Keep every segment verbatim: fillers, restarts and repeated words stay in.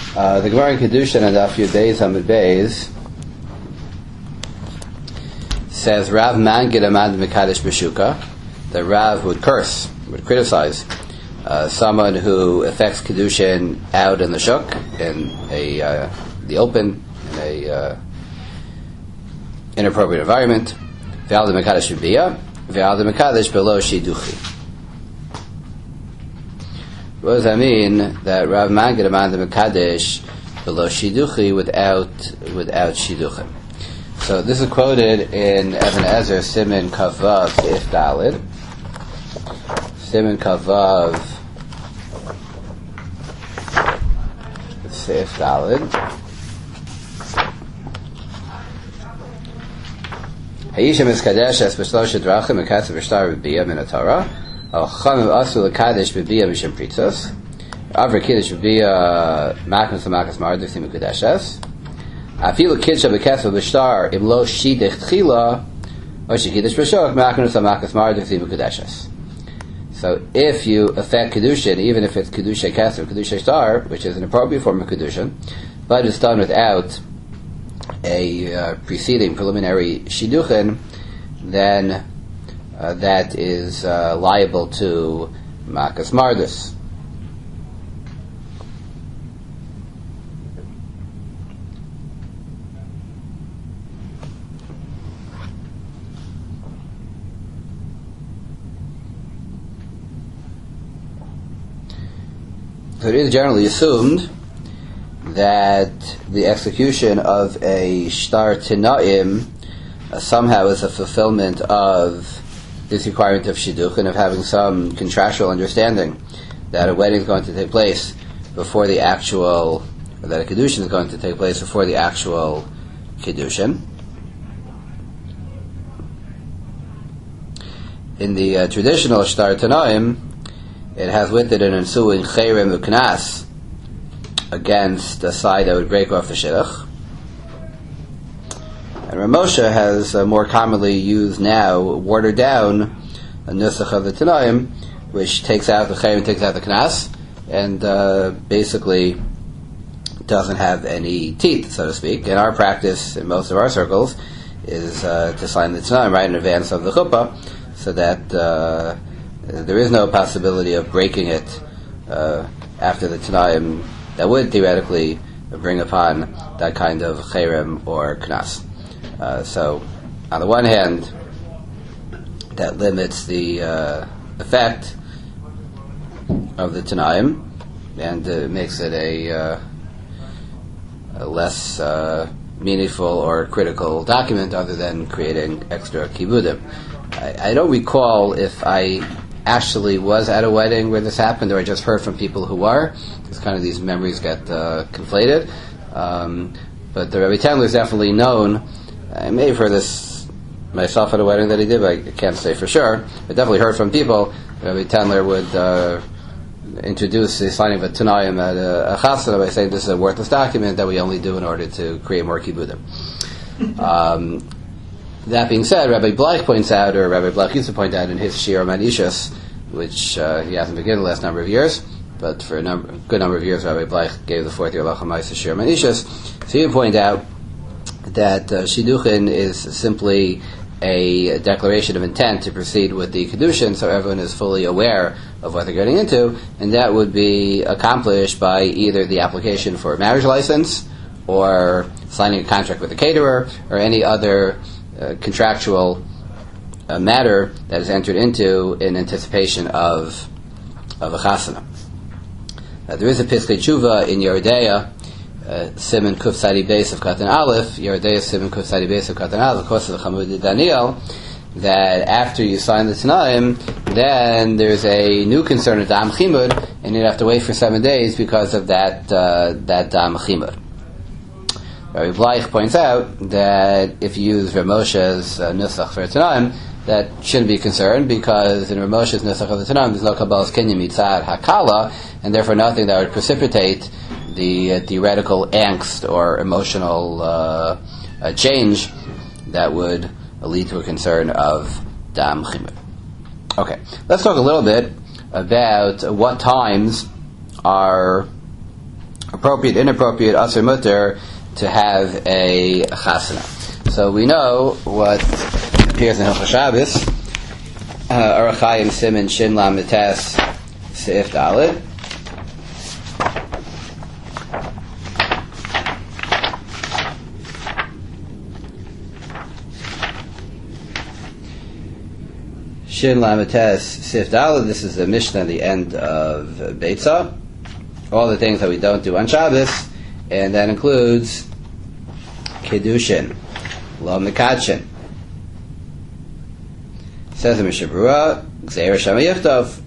Uh, the Gemara in Kedushin and Daf Yudei Amud Beis says Rav Mangid Amad Mekadesh B'Shuka, that Rav would curse, would criticize uh, someone who affects Kedushin out in the shuk, in a uh, the open, in a uh, inappropriate environment. Ve'al de Mekadesh B'Biyah, ve'al de Mekadesh Below Shiduchi. What does that mean? That Rav Mangid Amad Mekadesh below Shiduchi without without Shiduchim. So this is quoted in Even Ezer Siman Kavav Seif Dalid. Siman Kavav Seif Dalid. Hayisha Miskadesh Es B'Shlosh Drachim Mekatzav V'Shtar B'Biyah Min HaTorah. Al Chachamim Asu L'Kadesh B'Biyah Mishim Pritzos. Avra Kiddush B'Biyah Maknas L'Makas Mardif Sim Kedeshes. Afilu Kidsha B'Ketzel B'Shtar Im Lo Shidich Tchila or Shekiddush B'Shok Maknas L'Makas Mardif Sim Kedeshes. So if you affect Kedushin, even if it's Kedusha Ketzel, Kedusha Shtar, which is an appropriate form of Kedushin, but it's done without a uh, preceding preliminary Shiduchin, then Uh, that is uh, liable to Makas Mardus. So it is generally assumed that the execution of a Shtar Tinaim uh, somehow is a fulfillment of this requirement of shidduch and of having some contractual understanding that a wedding is going to take place before the actual, or that a kedushin is going to take place before the actual kedushin. In the uh, traditional shtar tanaim, it has with it an ensuing chayrim uknas against the side that would break off the shidduch. And Ramosha has uh, more commonly used now, watered down, a nusach of the Tanaim, which takes out the chayim, takes out the knas, and uh, basically doesn't have any teeth, so to speak. And our practice in most of our circles is uh, to sign the Tanaim right in advance of the chuppah, so that uh, there is no possibility of breaking it uh, after the Tanaim that would theoretically bring upon that kind of chayim or knas. Uh, so, on the one hand, that limits the uh, effect of the Tanaim and uh, makes it a, uh, a less uh, meaningful or critical document other than creating extra kibudim. I, I don't recall if I actually was at a wedding where this happened or I just heard from people who were, because kind of these memories get uh, conflated. Um, but the Rebbe Tendler is definitely known. I may have heard this myself at a wedding that he did, but I can't say for sure. I definitely heard from people. Rabbi Tendler would uh, introduce the signing of a Tanaim at a, a chasana by saying this is a worthless document that we only do in order to create more kibudim. um, that being said, Rabbi Bleich points out, or Rabbi Bleich used to point out in his Shir Manishas, which uh, he hasn't been given the last number of years, but for a number, good number of years, Rabbi Bleich gave the fourth year Halacha Ma'aseh Shir Manishas. So he would point out that uh, Shiduchin is simply a declaration of intent to proceed with the Kedushin, so everyone is fully aware of what they're getting into, and that would be accomplished by either the application for a marriage license, or signing a contract with a caterer, or any other uh, contractual uh, matter that is entered into in anticipation of of a chasana. Uh, there is a Piskei Tshuva in Yeridea, Uh, Siman Kuf Sadi Beis of Katan Aleph, Yeridea Siman Kuf Sadi Beis of Katan Aleph, of course, of the Chamud Daniel, that after you sign the Tanaim, then there's a new concern of Dam Chimud, and you'd have to wait for seven days because of that uh, that Dam Chimud. Rabbi Bleich points out that if you use Ramosha's uh, Nusach for Tanaim, that shouldn't be concerned, because in Ramosha's Nusach of the Tanaim, there's no Kabbalah's Kinyan Mitzad Hakala, and therefore nothing that would precipitate the uh, theoretical angst or emotional uh, uh, change that would uh, lead to a concern of Dam Chimud. Okay, let's talk a little bit about what times are appropriate, inappropriate, asur mutter, to have a chasana. So we know what appears in Hilchos Shabbos, Orach Chaim Siman Shin Lam Tes Seif Dalet. Shin Lamites Sif Dalet. This is the Mishnah at the end of Beitzah. All the things that we don't do on Shabbos, and that includes Kiddushin, Lo Mekadshin. Says the Mishnah Berurah, Gzeir Shema Yichtov,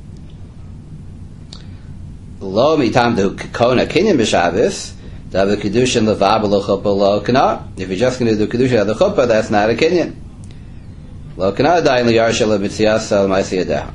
Lo Mitam Du Kona Kinyan B'Shabbos, Dav Kiddushin Levav Lo Chuppah Lo Kana. If you're just going to do Kiddushin at the Chuppah, that's not a Kinyan. Lo Kana Dayin Liyarsha LeMitziasa L'Maisiyadah.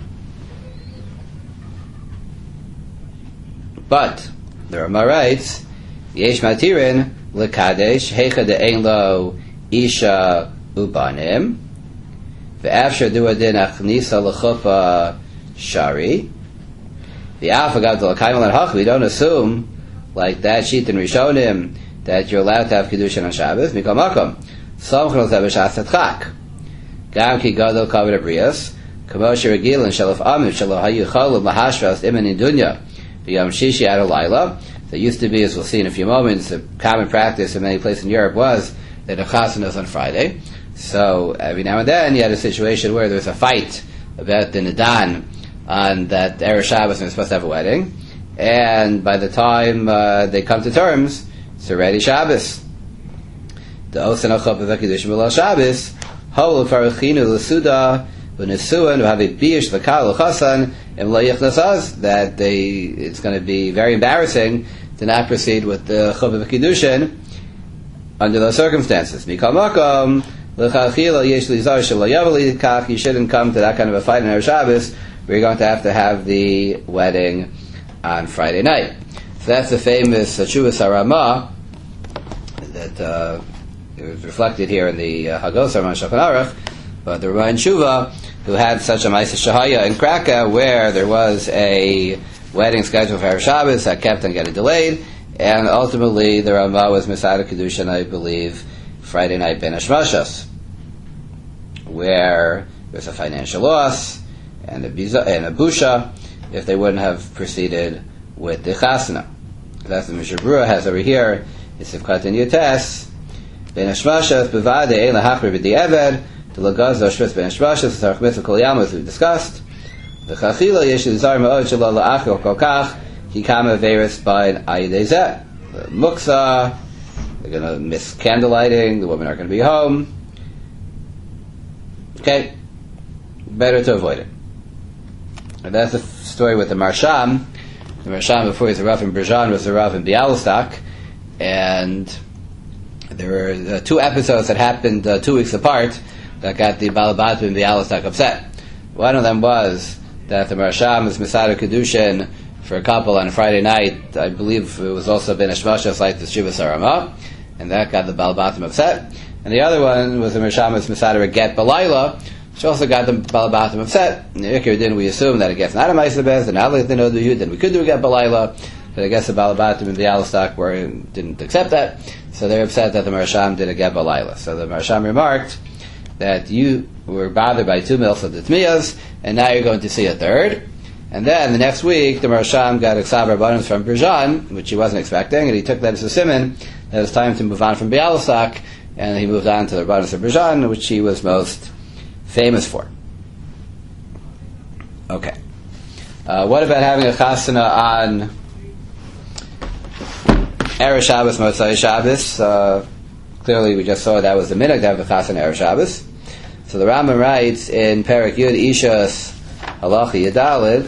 But the Rama writes, Yesh Matirin L'Kadesh Heicha De'ein Lo Isha Ubanim Ve'afshar Duadin Achnisa L'Chuppah Shari. The Afagav L'Kaimel and Hach. We don't assume like that sheet in Rishonim that you're allowed to have Kiddushin on Shabbos. Mikol Makom Somchel Zebeshas Atchak Gam Ki Gadol Kavod Abrias Kamosh Regilin Shalaf Amim Shalo Hayu Cholim Lahashvas Iman in Dunya V'Yom Shishi Ad Olayla. That used to be, as we'll see in a few moments, a common practice in many places in Europe was that a chasana was on Friday. So every now and then you had a situation where there was a fight about the Nidan on that Erev Shabbos and they're supposed to have a wedding, and by the time uh, they come to terms, it's already Shabbos. The Osan HaChuppah V'Kiddushin B'Leil Shabbos Hol Farachinu L'Suda V'Nesuan V'Havi Biyish V'Kal L'Chasan Em Lo Yichnas, that they it's going to be very embarrassing to not proceed with the Chuppah V'Kiddushin under those circumstances. Mikol Makom L'Chachila Yesh Lizar Shelo Yavali Kach. You shouldn't come to that kind of a fight in Erev Shabbos where you're going to have to have the wedding on Friday night. So that's the famous Tshuvas HaRama that uh, it was reflected here in the uh, Hagos Raman Shulchan Aruch, but the Raman Tshuva, who had such a Ma'aseh Shahaya in Krakow where there was a wedding scheduled for Erev Shabbos that kept on getting delayed, and ultimately the Rama was Masada Kiddushin, I believe, Friday night Ben Hashmashas, where there's a financial loss and a, biza, and a busha if they wouldn't have proceeded with the chasana. That's the Mishnah Berurah has over here. It's Sivkat and Yotes. Ben Hashmashas bevade ein lahachmir b'di'eved to lagaz v'ashvis ben Hashmashas tzarich mitzvah kol yam, as we discussed. V'chachila yesh l'zar ma'od shelo la'achil kol kach ki kama veiris b'ayin ayidei zeh. The muksa, they're going to miss candle lighting, the women aren't going to be home. Okay, better to avoid it. And that's the story with the Marsham. The Marsham, before he was a Rav in Berjan, was a Rav in Bialystok, and there were uh, two episodes that happened uh, two weeks apart that got the Balabatim in Bialystok upset. One of them was that the Marsham was Masada Kiddushin for a couple on a Friday night. I believe it was also Ben Hashmashas like the Tshuvas HaRama, and that got the Balabatim upset. And the other one was the Marsham was Masada Get Balayla, which also got the Balabatim upset. In the Ikar Din, we assume that it gets not a Ma'aseh Bez, and not like the Nodu Yud, then we could do a Get Balayla, but I guess the Balabatim in the Bialystok were didn't accept that, so they're upset that the Marsham did a Get Balayla. So the Marsham remarked that you were bothered by two mills of the Tmiyas, and now you're going to see a third. And then the next week, the Marsham got a Ksav Rabbanim from Berjan, which he wasn't expecting, and he took that as a simon that it was time to move on from Bialystok, and he moved on to the Rabbanim of Berjan, which he was most famous for. Okay. Uh, what about having a chasana on Erev Shabbos, Motzai Shabbos? Uh, clearly, we just saw that was the minhag to have a chasana Erev Shabbos. So the Rambam writes in Perek Yud Ishas Halacha Yadalid,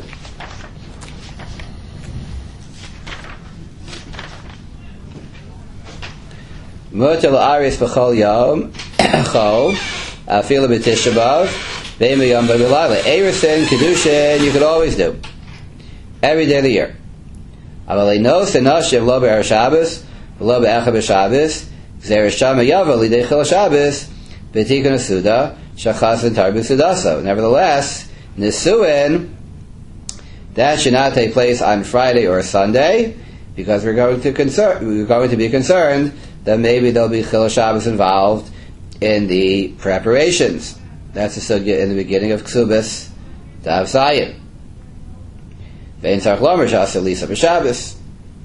Motel Aris B'chol Yom Chol Afila B'Tisha B'Av Ve'im Yom B'Bilayla. Erusin Kiddushin you could always do every day of the year. Avalei Nos Enoshim Lo B'Erev Shabbos Lo B'Echa B'Shabbos Gzeir Shama Yava L'Idei Chil Shabbos B'Tikun Asuda Shachas and Tarbu Sudasa. Nevertheless, Nisuin that should not take place on Friday or Sunday, because we're going to concern, we're going to be concerned that maybe there'll be Chil Shabbos involved in the preparations. That's the sugya in the beginning of Ksubas Dav Zayin. Vein Tzarich Lomer Shasa Lisa B'Shabbos.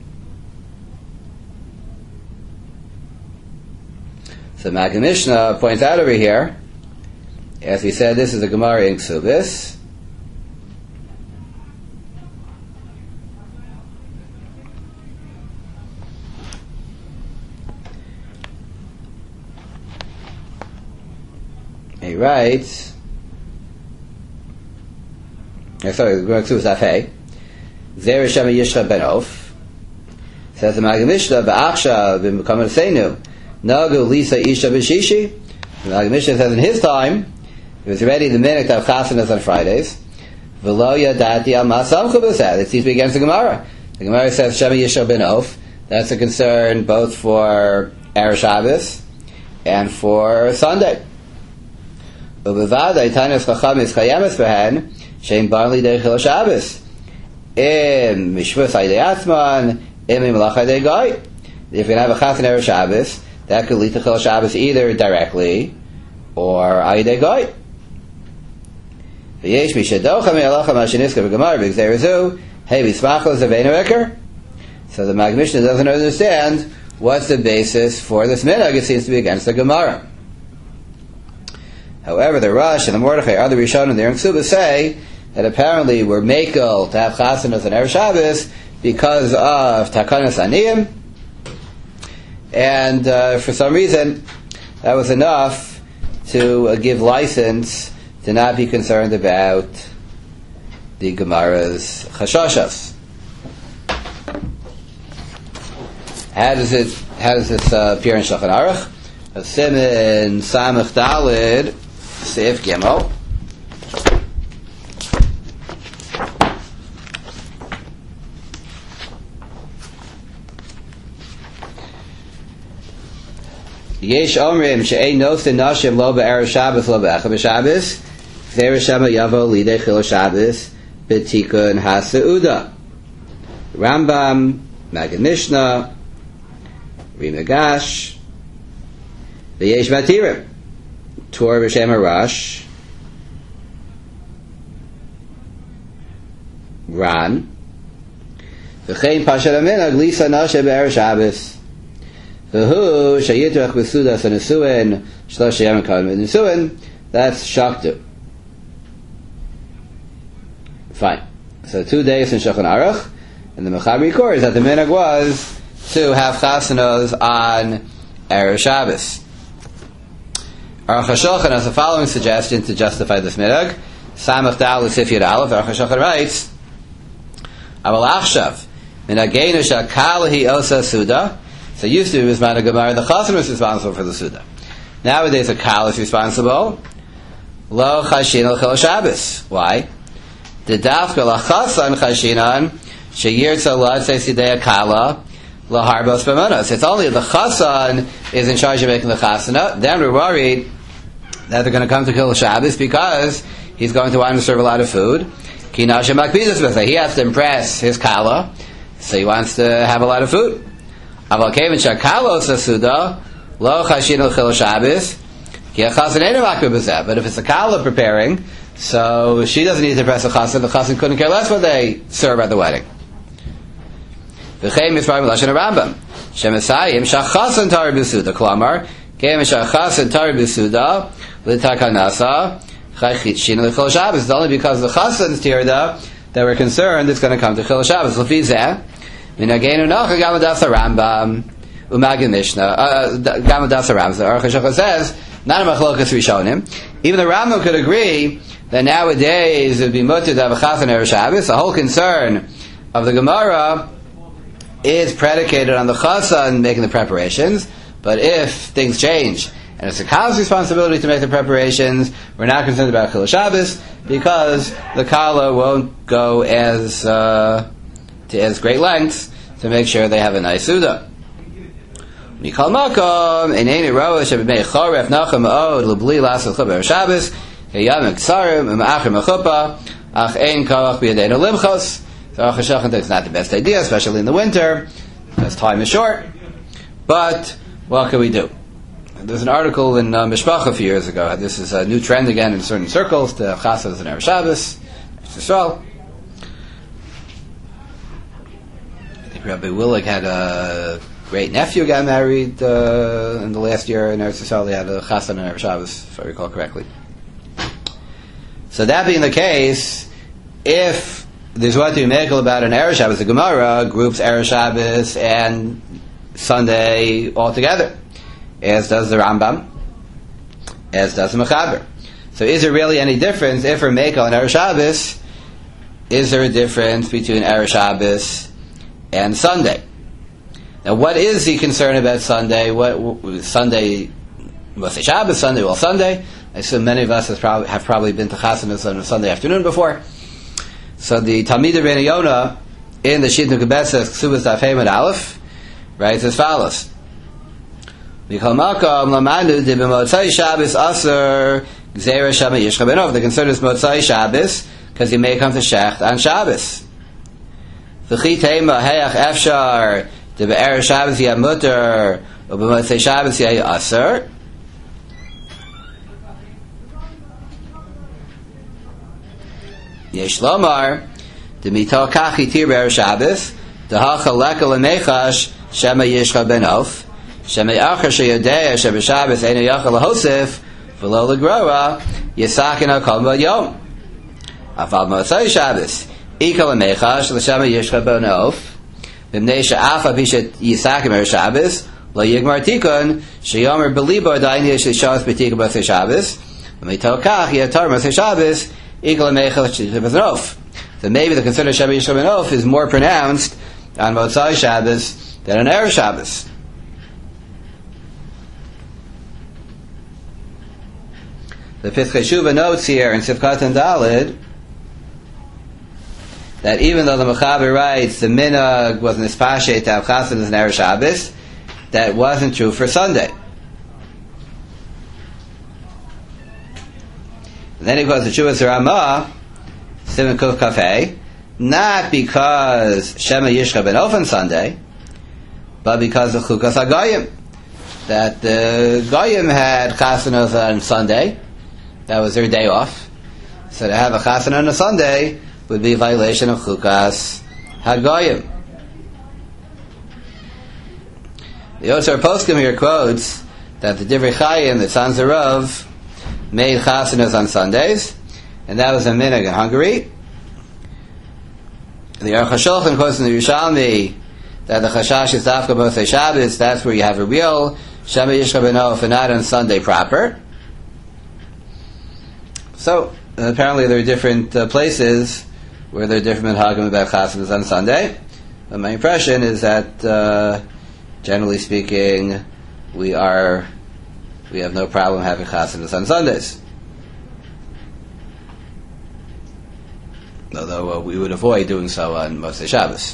So Maggid Mishnah points out over here, as we said, this is a Gemara in Ksubis. He writes, oh, sorry, the Gemara Ksubis Afei, Zer Shema Yishcha Ben Of, says the Maggid Mishnah, Ba'achsha B'Mekam Seinu, Nagu Lisa Isha B'Shishi. The Maggid Mishnah says in his time, it was already the minute of Chasanas on Fridays. V'lo Yadati Al Ma'asamchu B'Seh. It seems to be against the Gemara. The Gemara says Shema Yishcha Ben Of. That's a concern both for Erev Shabbos and for Sunday. Ubevadai Tanis Chachamis Chayemes Behen Shein Bar Lidei Chil Shabbos Im Mishvus Aydei Atzman Im Melach Aydei Goy. If you have a Chas and Erev Shabbos, that could lead to Chil Shabbos either directly or Aydei Goy. V'yesh Mishadocha Me'alacha Mashiniska V'Gemar V'Gzerizu Hey V'Smachos Aveinu Eker. So the Maggid Mishnah doesn't understand what's the basis for this minhag. It seems to be against the Gemara. However, the Rosh and the Mordechai, other Rishonim there in Ksubas say that apparently we're makel to have chasanas on Erev Shabbos because of Takanas Aniyim, and uh, for some reason that was enough to uh, give license to not be concerned about the Gemara's chashashas. How does it? How does this uh, appear in Shulchan Aruch? A Siman Samach Dalid Seif Gimel. Yesh Omrim she'ein nosin nashim lo be'erev Shabbos lo be'echa b'Shabbos Zera Shema Yavo lidei Chil Shabbos b'tikun ha'seuda. Rambam, Maggid Mishnah, Rimagash, V'yesh Vatirim, Tor B'Shem Arash, Ran, V'chein Pashat Aminag Lisa Nashe Be'er Shabbos, V'hu Shayitrach B'Sudas Nesuin Shlosh Yom Kadmei Nesuin. That's Shaktu. Fine. So two days in Shulchan Aruch, and the Mechaber records that the minhag was to have chasanos on Erev Shabbos. Aruch HaShulchan has the following suggestion to justify this minhag. Samach Dal L'Sif Yud Aleph. Aruch HaShulchan writes, Aval Achshav Minagenu Shakal Hi Osa Suda. So used to be Bisman Gemara, the chasan was responsible for the Suda. Nowadays the Kal is responsible. Lo Chashin Al Chil Shabbos. Why? The Dafka La Chasan Chashinan Sheyirtza La Tzesidei Kala Laharbos B'Manos. It's only the Chasan is in charge of making the Chasana. Then we're worried that they're going to come to kill Shabbos because he's going to want to serve a lot of food. He has to impress his Kala, so he wants to have a lot of food. But if it's a Kala preparing, so she doesn't need to impress the Chasan, the Chasan couldn't care less what they serve at the wedding. V'chein mitzvah b'lashon Rambam. Shemesayim shachasan tar b'suda. Klamar keim shachasan tar b'suda l'takanasa chaychit l'chol Shabbos. It's only because the chasan's tirda that we're concerned it's going to come to Chil Shabbos. L'fi zeh minagenu nacha gamadas Rambam u'Maggid Mishnah gamadas Rambam. The Aruch HaShulchan says not a machlokas rishonim. Even the Rambam could agree that nowadays it would be mutter to have a chasan Erev Shabbos. The whole concern of the Gemara is predicated on the chasan making the preparations, but if things change and it's the Kala's responsibility to make the preparations, we're not concerned about Chil Shabbos because the Kala won't go as uh, to as great lengths to make sure they have a nice Suda. Mikal Makom Eineni Rosh Abimei Choref Nachem Od Lebli Lasel Chuber Shabbos Heyam Ksarim Ma'achim Mechupa Ach Ein Kavach B'Yadeinu Limchos. So Aruch HaShulchan it's not the best idea, especially in the winter, because time is short. But what can we do? There's an article in uh, Mishpacha a few years ago. This is a new trend again in certain circles to Chassanas and Erev Shabbos. Yisrael. I think Rabbi Willig had a great nephew got married uh, in the last year in Eretz Yisrael. They had a Chassan and Erev Shabbos, if I recall correctly. So that being the case, if there's what to be medical about an Erev Shabbos, the Gemara groups Erev Shabbos and Sunday all together, as does the Rambam, as does the Mechaber. So is there really any difference if we're Mekel and Erev Shabbos? Is there a difference between Erev Shabbos and Sunday? Now, what is the concern about Sunday? What, what Sunday? Motzei Shabbos, Sunday, well, Sunday. I assume many of us have probably, have probably been to Chasanas on a Sunday afternoon before. So the Talmid Rabbeinu Yonah in the Shitnu Kebesas Ksubas Daf Hey Amud Aleph writes as follows: Mikol Makom Lamanu de b'Motzei Shabbos Aser Gzeira Shama Yishcha Benov. The concern is Motzei Shabbos because you may come to Shecht on Shabbos. V'chi Tema Heach Efshar de b'Erev Shabbos Yeh Mutter or b'Motzei Shabbos Yeh Aser. Yesh Lomar de Mitol Kach Yitir b'Erev Shabbos Dehacha Leka L'Mechash Shema Yishcha Benov Shema Acher Sheyodea Sheba Shabbos Eino Yachal Lahosef V'lo L'Grora Yisakin HaKol B'Yom Aval Motzei Shabbos Ikal L'Mechash L'Shema Yishcha Benov V'mnei She'afa Pishet Yisakim Erev Shabbos Lo Yigmar Tikun Sheyomer B'Libo Dain Yesh L'Shavos B'Tikun Motzei Shabbos V'mitol Kach Yatar Motzei Shabbos Ikal L'Mechash L'Sheva Benov. So maybe the concern of Shema Yishcha Benov is more pronounced on Motzei Shabbos than on Erev Shabbos. The Pischei Shuvah notes here in Sivkat and Daled that even though the Mechaber writes the minhag was nispashet to have Chasanas and Erev Shabbos, that wasn't true for Sunday. And then he goes to Chuvas Ramah, Simon Kuf Kafeh, not because Shema Yishcha Benov on Sunday, but because of Chukas HaGoyim, that the Goyim had Chasanas on Sunday. That was their day off. So to have a Chasana on a Sunday would be a violation of Chukas HaGoyim. The Yosef Poskim here quotes that the Divrei Chaim, the sons of Rav, made Chasanas on Sundays, and that was a minhag in Hungary. The Aruch HaShulchan quotes in the Yerushalmi that the Chashash is Dafka Motzei Shabbos, that's where you have a real Shema Yishcha Benov and not on Sunday proper. So, apparently there are different uh, places where there are different minhagim about Chasanas on Sunday. But my impression is that, uh, generally speaking, we are, we have no problem having Chasanas on Sundays. Although uh, we would avoid doing so on Motzei Shabbos.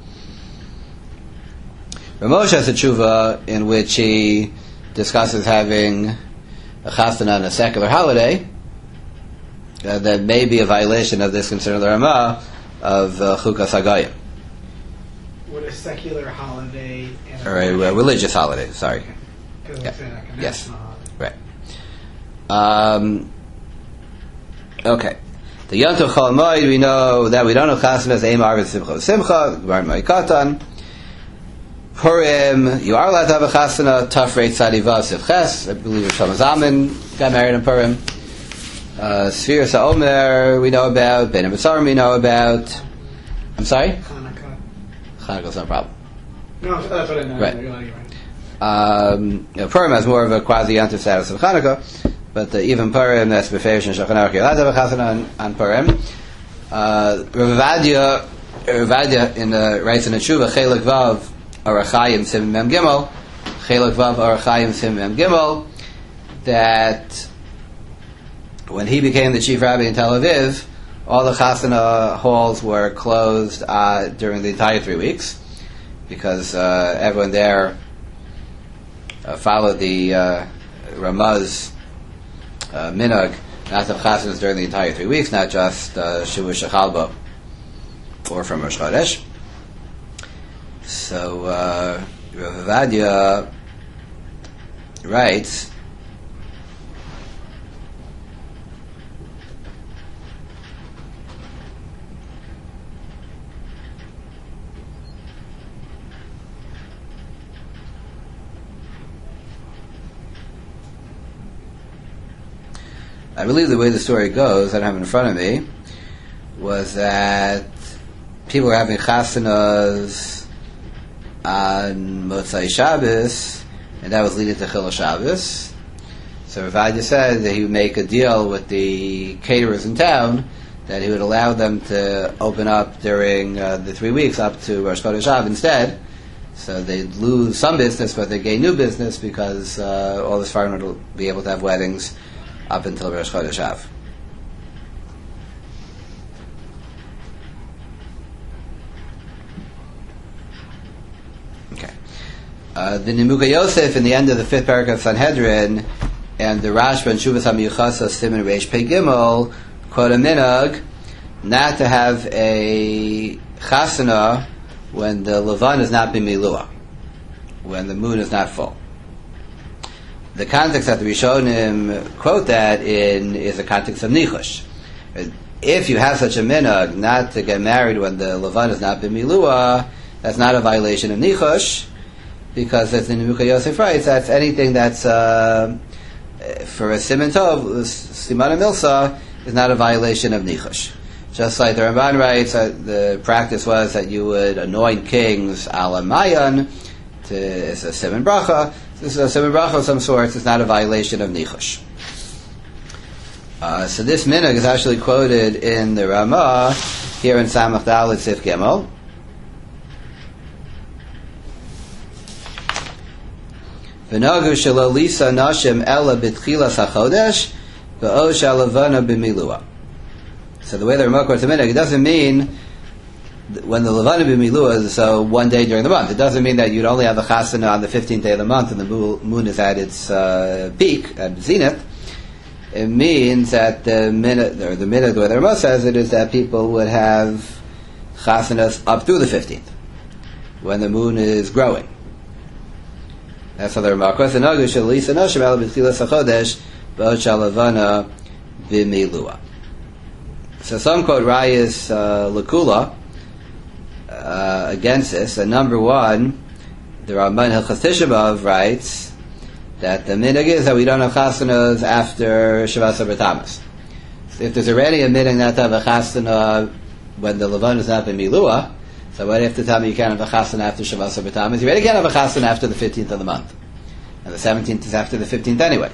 Ramosha has a tshuva in which he discusses having a chasana on a secular holiday uh, that may be a violation of this concern of the Ramah of uh, Chukas HaGoyim. Would a secular holiday and or a, a religious holiday, sorry. Because Yeah. it's like a Yes. national holiday. Right. Um, okay. The Yom Tov Chol Moed, we know that we don't know Chasanas Eim Arvin Simcha Simcha, Gemara Ma'ikatan. Purim, you are allowed to have a Chasana, Tafrei Tzadi Vav Sivches, I believe Shlomo Zalman got married in Purim. Uh, Sfira Sa'omer, we know about, Ben Amitzarim, we know about. I'm sorry? Hanukkah. Hanukkah's no problem. No, that's what I know. Right. You're right. Um, you know, Purim has more of a quasi-yantiv status of Hanukkah, but uh, even Purim, that's Beferish and Shulchan Aruch, you're allowed to have a Chasana on, on Purim. Uh, Rav Avadia, Rav Avadia in the, writes in the Tshuva, Chelik Vav, Arachayim Sim Mem Gimel, Chelik Vav Arachayim Sim Mem Gimel, that when he became the chief rabbi in Tel Aviv, all the Chasana halls were closed uh, during the entire three weeks, because uh, everyone there uh, followed the uh, Ramaz uh, minhag not to have Chasanas during the entire three weeks, not just uh, Shavuot Shechalbo or from Rosh Chodesh. So uh, Rav Ovadia writes, I believe the way the story goes, I don't have it in front of me, was that people were having chasanas on Motzai Shabbos, and that was leading to Chilul Shabbos. So Rav Ovadia said that he would make a deal with the caterers in town that he would allow them to open up during uh, the three weeks up to Rosh Chodesh Av instead. So they'd lose some business, but they'd gain new business because uh, all the Sfarim would be able to have weddings up until Rosh Chodesh Av. Okay. Uh, the Nimuga Yosef in the end of the fifth paragraph of Sanhedrin and the Rashba and Shuvas HaMiyuchasa Siman Reish Pei Gimel quote a minhag not to have a chasana when the levan is not b'milua, when the moon is not full. The context that the Rishonim quote that in is the context of nichush. If you have such a minhag not to get married when the levan is not b'milua, that's not a violation of nichush, because as the Nimuka Yosef writes, that's anything that's uh, for a siman tov, simana milsa, is not a violation of nichush. Just like the Ramban writes, uh, the practice was that you would anoint kings ala mayan, to, it's a siman bracha. This is a siman bracha of some sorts. It's not a violation of nichush. Uh, so this minhag is actually quoted in the Ramah here in Samach Dalet Sif Gimel. V'nagu shelo lisa nashim ela b'tchilas hachodesh v'o shalavana b'milua. So the way the Ramah quotes the minhag, it doesn't mean when the Levana b'milua is so one day during the month. It doesn't mean that you'd only have a chasana on the fifteenth day of the month and the moon is at its uh, peak, at zenith. It means that the minute, or the minute the way the Ramah says it is that people would have chasanas up through the fifteenth, when the moon is growing. That's how the Ramah quotes the Nagu Shalisa Noshim Ala B'Tchilas HaChodesh B'Od Shalavana B'Milua. So some quote Rayas uh, Lakula uh, against this. And number one, the Ramban Hilchas Tisha B'Av writes that the minhag is that we don't have chasanas after Shavas B'Tamas. So if there's already a minhag not to have a chasana when the Levan is not B'Milua, so what if the time you can't have a chasana after Shavas B'Tamas? You already can't have a chasana after the fifteenth of the month. And the seventeenth is after the fifteenth anyway.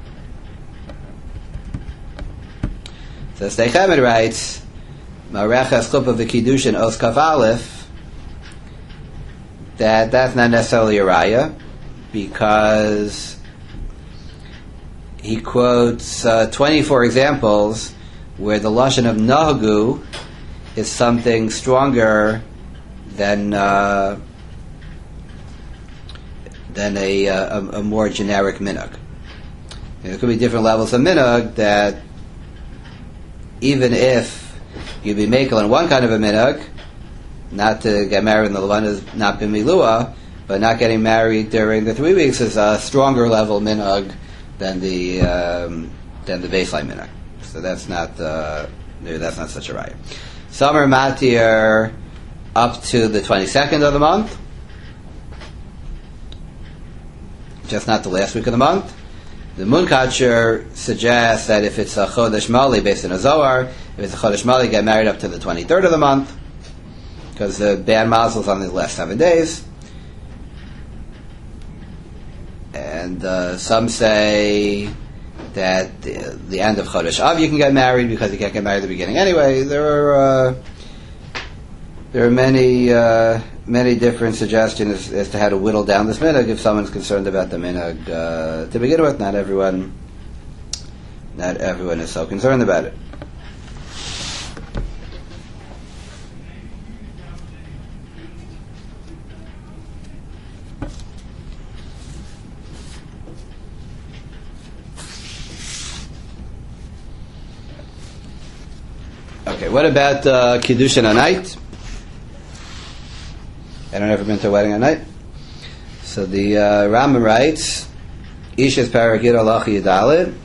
So Sdei Chemed writes, Ma'areches Chuppah V'Kiddushin Os Kaf Aleph, that that's not necessarily a raya, because he quotes uh, twenty-four examples where the lashon of nahagu is something stronger than uh, than a, a, a more generic minhag. There could be different levels of minhag that even if you'd be makel in one kind of a minhag, not to get married when the levan is not b'milua, but not getting married during the three weeks is a stronger level minhag than the um, than the baseline minhag. So that's not uh, that's not such a raya. Some are matir up to the twenty-second of the month, just not the last week of the month. The Munkatcher suggests that if it's a Chodesh Mali based on a Zohar, if it's a Chodesh Mali, get married up to the twenty-third of the month, because the bad mazel is on the last seven days. And uh, some say that the, the end of Chodesh Av you can get married because you can't get married at the beginning anyway. There are uh, there are many uh, many different suggestions as, as to how to whittle down this minhag if someone's concerned about the minhag uh, to begin with. Not everyone, not everyone is so concerned about it. Okay, what about uh, Kiddushin Anait? Anyone ever been to a wedding at night? So the uh, Rambam writes, Ishas Parakid Allah Yadalid.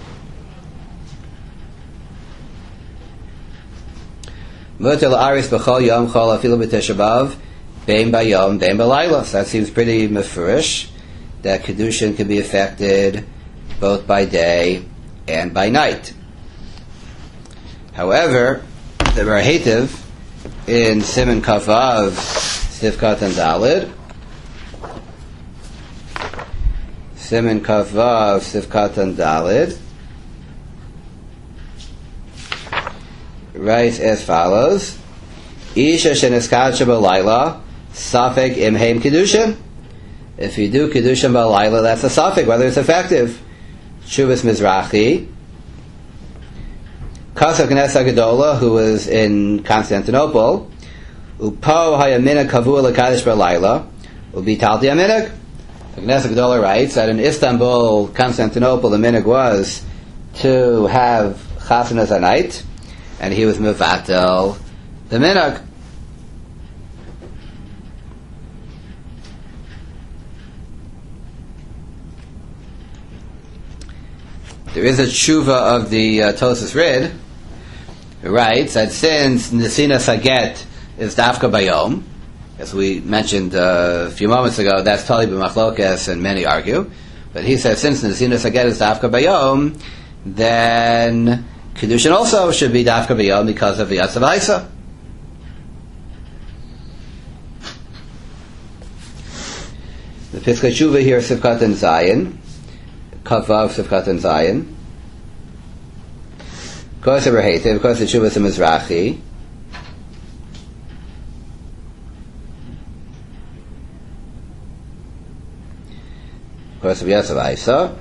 Mutal Aris B'chol Yom Chol Afilu B'Tisha B'Av Bein B'Yom Bein B'Layla. So that seems pretty mefurish that Kedushin can be affected both by day and by night. However, the Rahativ in Siman Kavav Sivkat and Dalid, Siman Kavav Sivkat and Dalid, writes as follows: Isha sheneskadsha b'layla safek imheim kedushin. If you do kedushin b'layla, that's a safek whether it's effective. Shuvas Mizrahi, Kasav Knesset Gedola, who was in Constantinople, Upo hayamina kavua l'kadosh b'layla, ubi talti aminik. The Knesset Gedola writes that in Istanbul, Constantinople, the minig was to have chasanas at night, and he was mevatel the minig. There is a tshuva of the uh, Tosas Rid, who writes that since Nesina Saget is Dafka Bayom, as we mentioned uh, a few moments ago, that's Tali b'Machlokes, and many argue, but he says since Nesina Saget is Dafka Bayom, then Kedushin also should be Dafka Bayom because of the Yatzav Isa. The Piskei Tshuva here, Sivkat and Zion, Kavav Sivkat and Zion. Of course, the Rehativ, of course, the Shuvas and Mizrahi. Of course, the Yatzav Isa.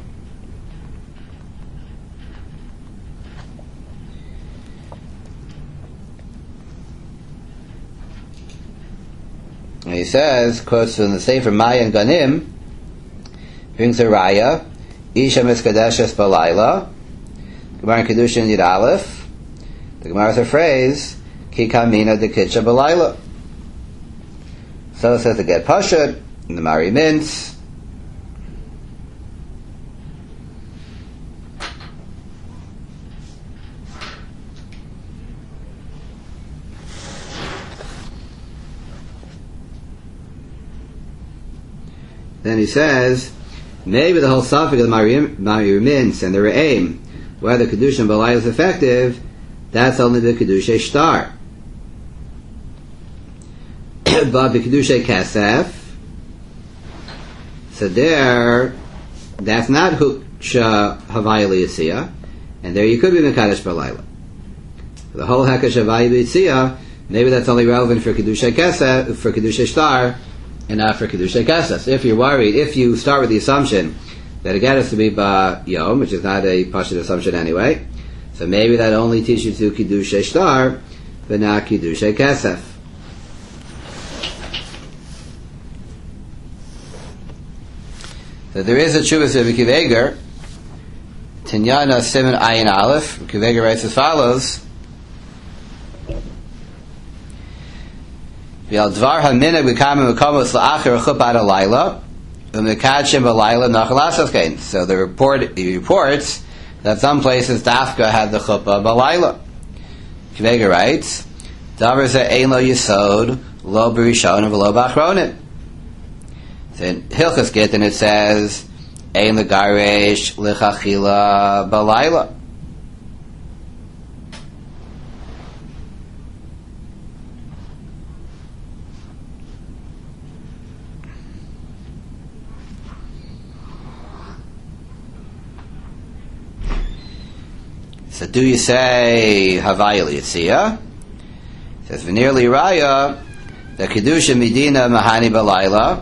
And he says, quotes from the Sefer Mayan Ganim, brings a raya, Isha miskadeshes balayla, Gemara Kedushin Yid Aleph. The Gemara has a phrase, Ki kamina de kitcha balayla. So it says to get pashut in the Mari Mintz. Then he says, maybe the whole suffix of the Mari Mintz and the Re'im, whether Kedushin Balai is effective, that's only the Kedushay Shtar. But the Kedushay Kesef, so there, that's not Huksha Havaya Liyasiyah, and there you could be Mekadosh Balayla. The whole Hekash Havaya Liyasiyah, maybe that's only relevant for Kedushay Kesef, for Kedushay Shtar, and not for Kedushay Kesef. So if you're worried, if you start with the assumption that it has to be ba yom, which is not a pashut assumption anyway, so maybe that only teaches you Kedushay Shtar, but not Kedushay Kesef. So there is a Tshuvas of Rabbi Akiva Eiger, Tinyana Siman Ayin Aleph. Rabbi Akiva Eiger writes as follows: V'al dvar haminag v'kamim v'komos la'acher chupat alayla v'mekadshim b'layla nachal asas kain. So the report he reports that some places Dafka had the chuppah b'layla. Rabbi Akiva Eiger writes, Davar ze ein lo yisod lo b'rishonim v'lo b'achronim. In Hilchas Gittin it says, Ein legaresh lichachila balayla. So do you say Havaya Liyitziyah? It says, V'nir li raya, the Kedusha Medina Mahani balayla,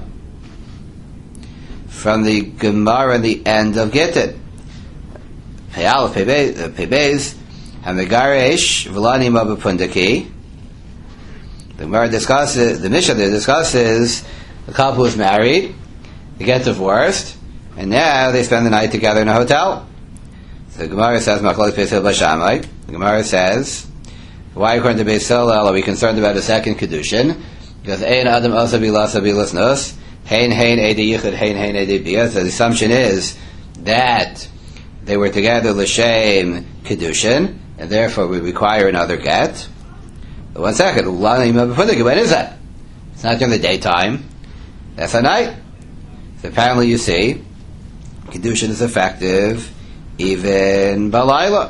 from the Gemara, the end of Gittin. Peyal Pebez, Hamigaresh, V'lani Mabapundaki. The Gemara discusses, the Mishnah there discusses the couple was married, they get divorced, and now they spend the night together in a hotel. So the Gemara says, Machlok Beis Hillel Bashamai. The Gemara says, why according to Beis Hillel are we concerned about a second Kedushin? Because Ein Adam Asa Bilasa Bilasnos, Hein Hein Edi Yichud, Hein Hein Edi Bia. So the assumption is that they were together l'shem kedushin, and therefore we require another get. But one second, when is that? It's not during the daytime. That's at night. So apparently you see, kedushin is effective even balayla.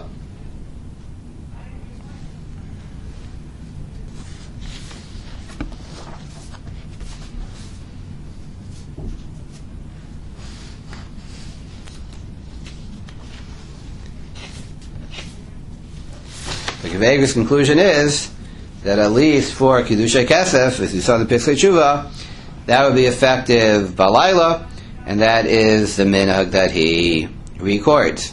The Vegas conclusion is that at least for Kiddushay Kesef, as you saw in the Piskei Tshuva, that would be effective balayla, and that is the minhag that he records.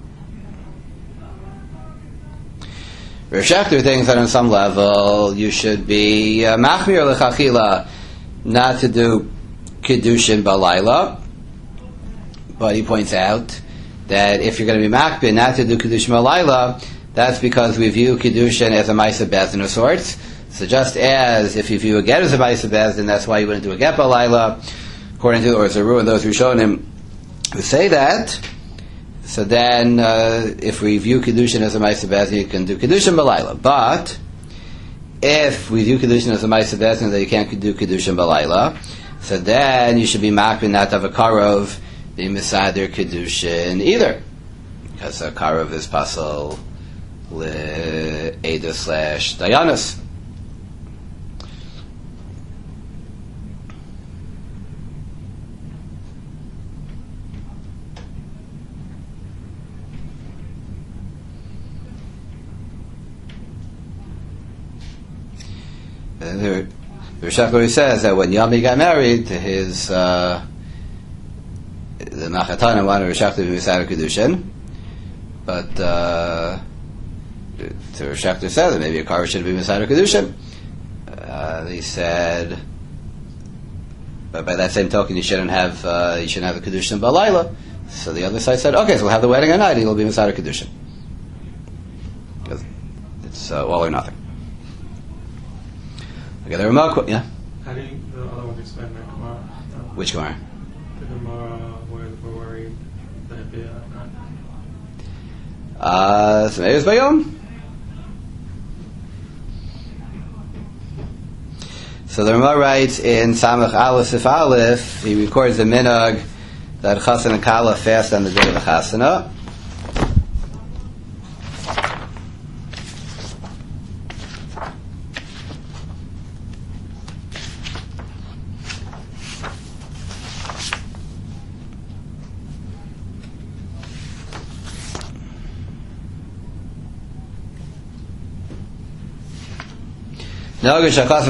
Rav Shechter thinks that on some level you should be uh, machmir lechachila not to do Kiddushin balayla, but he points out that if you're going to be machmir not to do Kiddushin balayla, that's because we view Kiddushin as a Maisa Bezdin of sorts. So just as if you view a get as a Maisa Bezdin, that's why you wouldn't do a get balayla, according to the Orzaru and those who showed him who say that. So then, uh, if we view Kiddushin as a Maisa Bezdin, you can do Kiddushin balayla. But if we view Kiddushin as a Maisa Bezdin, then you can't do Kiddushin balayla. So then you should be makbid not to have a karov, be misader Kiddushin either, because a karov is pasal Eda slash Dayanis. The Rishakori says that when Yami got married to his uh, the Nachatan wanted Rishak to be Misad Kedushin, but uh, So Rav Shechter said that maybe a car should be Misad Kedushin. Uh, they said, but by that same token, you shouldn't have uh, you shouldn't have the Kedushin balayla. So the other side said, okay, so we'll have the wedding at night, and it'll be Misad Kedushin. Because it's uh, all or nothing. Okay, there are more. Yeah. How do you, the other one explain that Gemara? Uh, Which Gemara? The Gemara where we're worried that it'd be at night. Uh, so maybe it's Bayom. So the Rama writes in Samach Aleph Sif Aleph, he records the minhag that Chassan and Kala fast on the day of the Chasana. Why?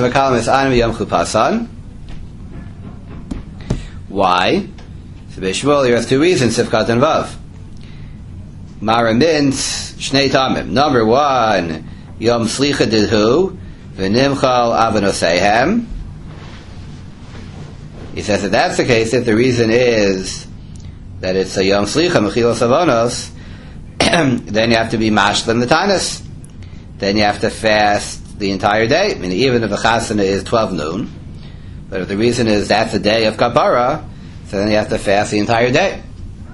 So Beishmol, you have two reasons, Sifkat and Vav. Mara Mintz, Shnei Tamim. Number one, Yom Slicha Didhu, V'nimchal Avanoseihem. He says that that's the case, if the reason is that it's a Yom Slicha, Mechilos Avonos, then you have to be Mashlim the Tanis. Then you have to fast the entire day. I mean, even if the chasana is twelve noon, but if the reason is that's the day of kapara, so then you have to fast the entire day.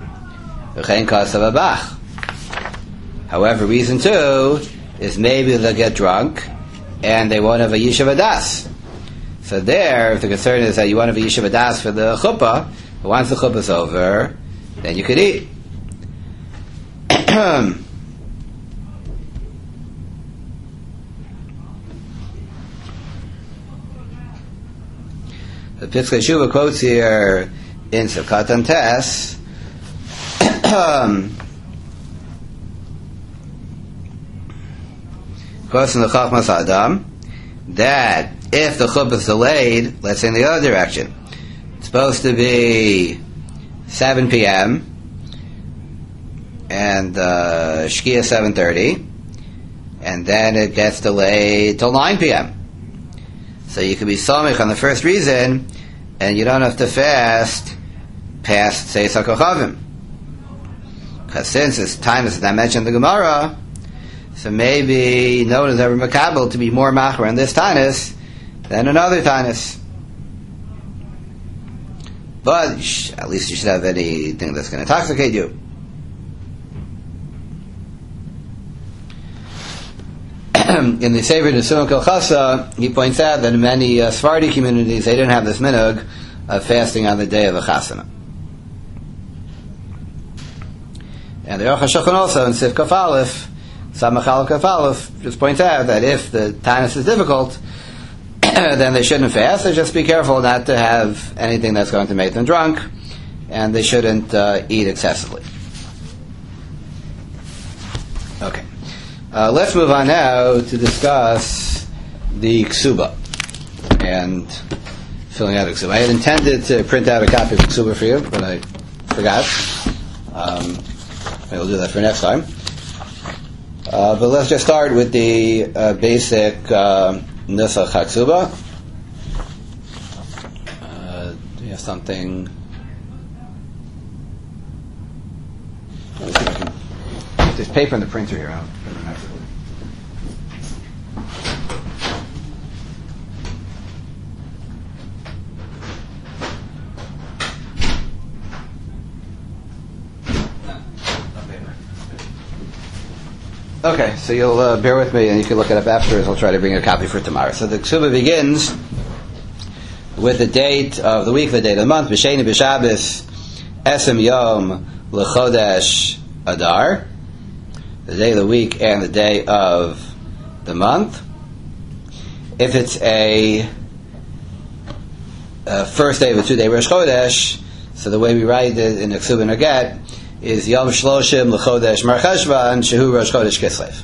However, reason two is maybe they'll get drunk and they won't have a yishuv das. So there, if the concern is that you want to have a yishuv das for the chuppah, but once the chuppah is over, then you could eat. The Piskei Tshuva quotes here in Sivkatan Tes quotes in the Chachmas Adam that if the chuppah is delayed, let's say in the other direction, it's supposed to be seven p.m. and uh, Shkia seven thirty, and then it gets delayed till nine p.m. So you can be somich on the first reason, and you don't have to fast past Seis HaKochavim. Because since it's time as I mentioned the Gemara, so maybe no one is ever makabel to be more macher on this tanis than another tanis. But sh- at least you should have anything that's going to intoxicate you. In the Sefer Nesuim Kol Chasa, he points out that in many uh, Sephardi communities, they didn't have this minhag of fasting on the day of a chasana. And the Aruch HaShulchan also in Sif Kaf Aleph, Samach Aleph Kaf Aleph, just points out that if the tanis is difficult, then they shouldn't fast. They just be careful not to have anything that's going to make them drunk, and they shouldn't uh, eat excessively. Okay. Uh, let's move on now to discuss the ksuba and filling out a ksuba. I had intended to print out a copy of the ksuba for you, but I forgot. Um, maybe we'll do that for next time. Uh, but let's just start with the uh, basic uh, nusach haksuba. Uh, do you have something? Let me see if I can. There's paper in the printer here. I'll print it out. Okay, so you'll uh, bear with me and you can look it up afterwards. I'll try to bring a copy for tomorrow. So the ksuba begins with the date of the week, the date of the month, B'Sheni B'Shabbos, Esem Yom L'Chodesh Adar, the day of the week and the day of the month. If it's a, a first day of a two-day Rosh Chodesh, so the way we write it in the ksuba Naget is Yom Shloshim L'Chodesh Mar Cheshvan Shehu Rosh Chodesh Kislev.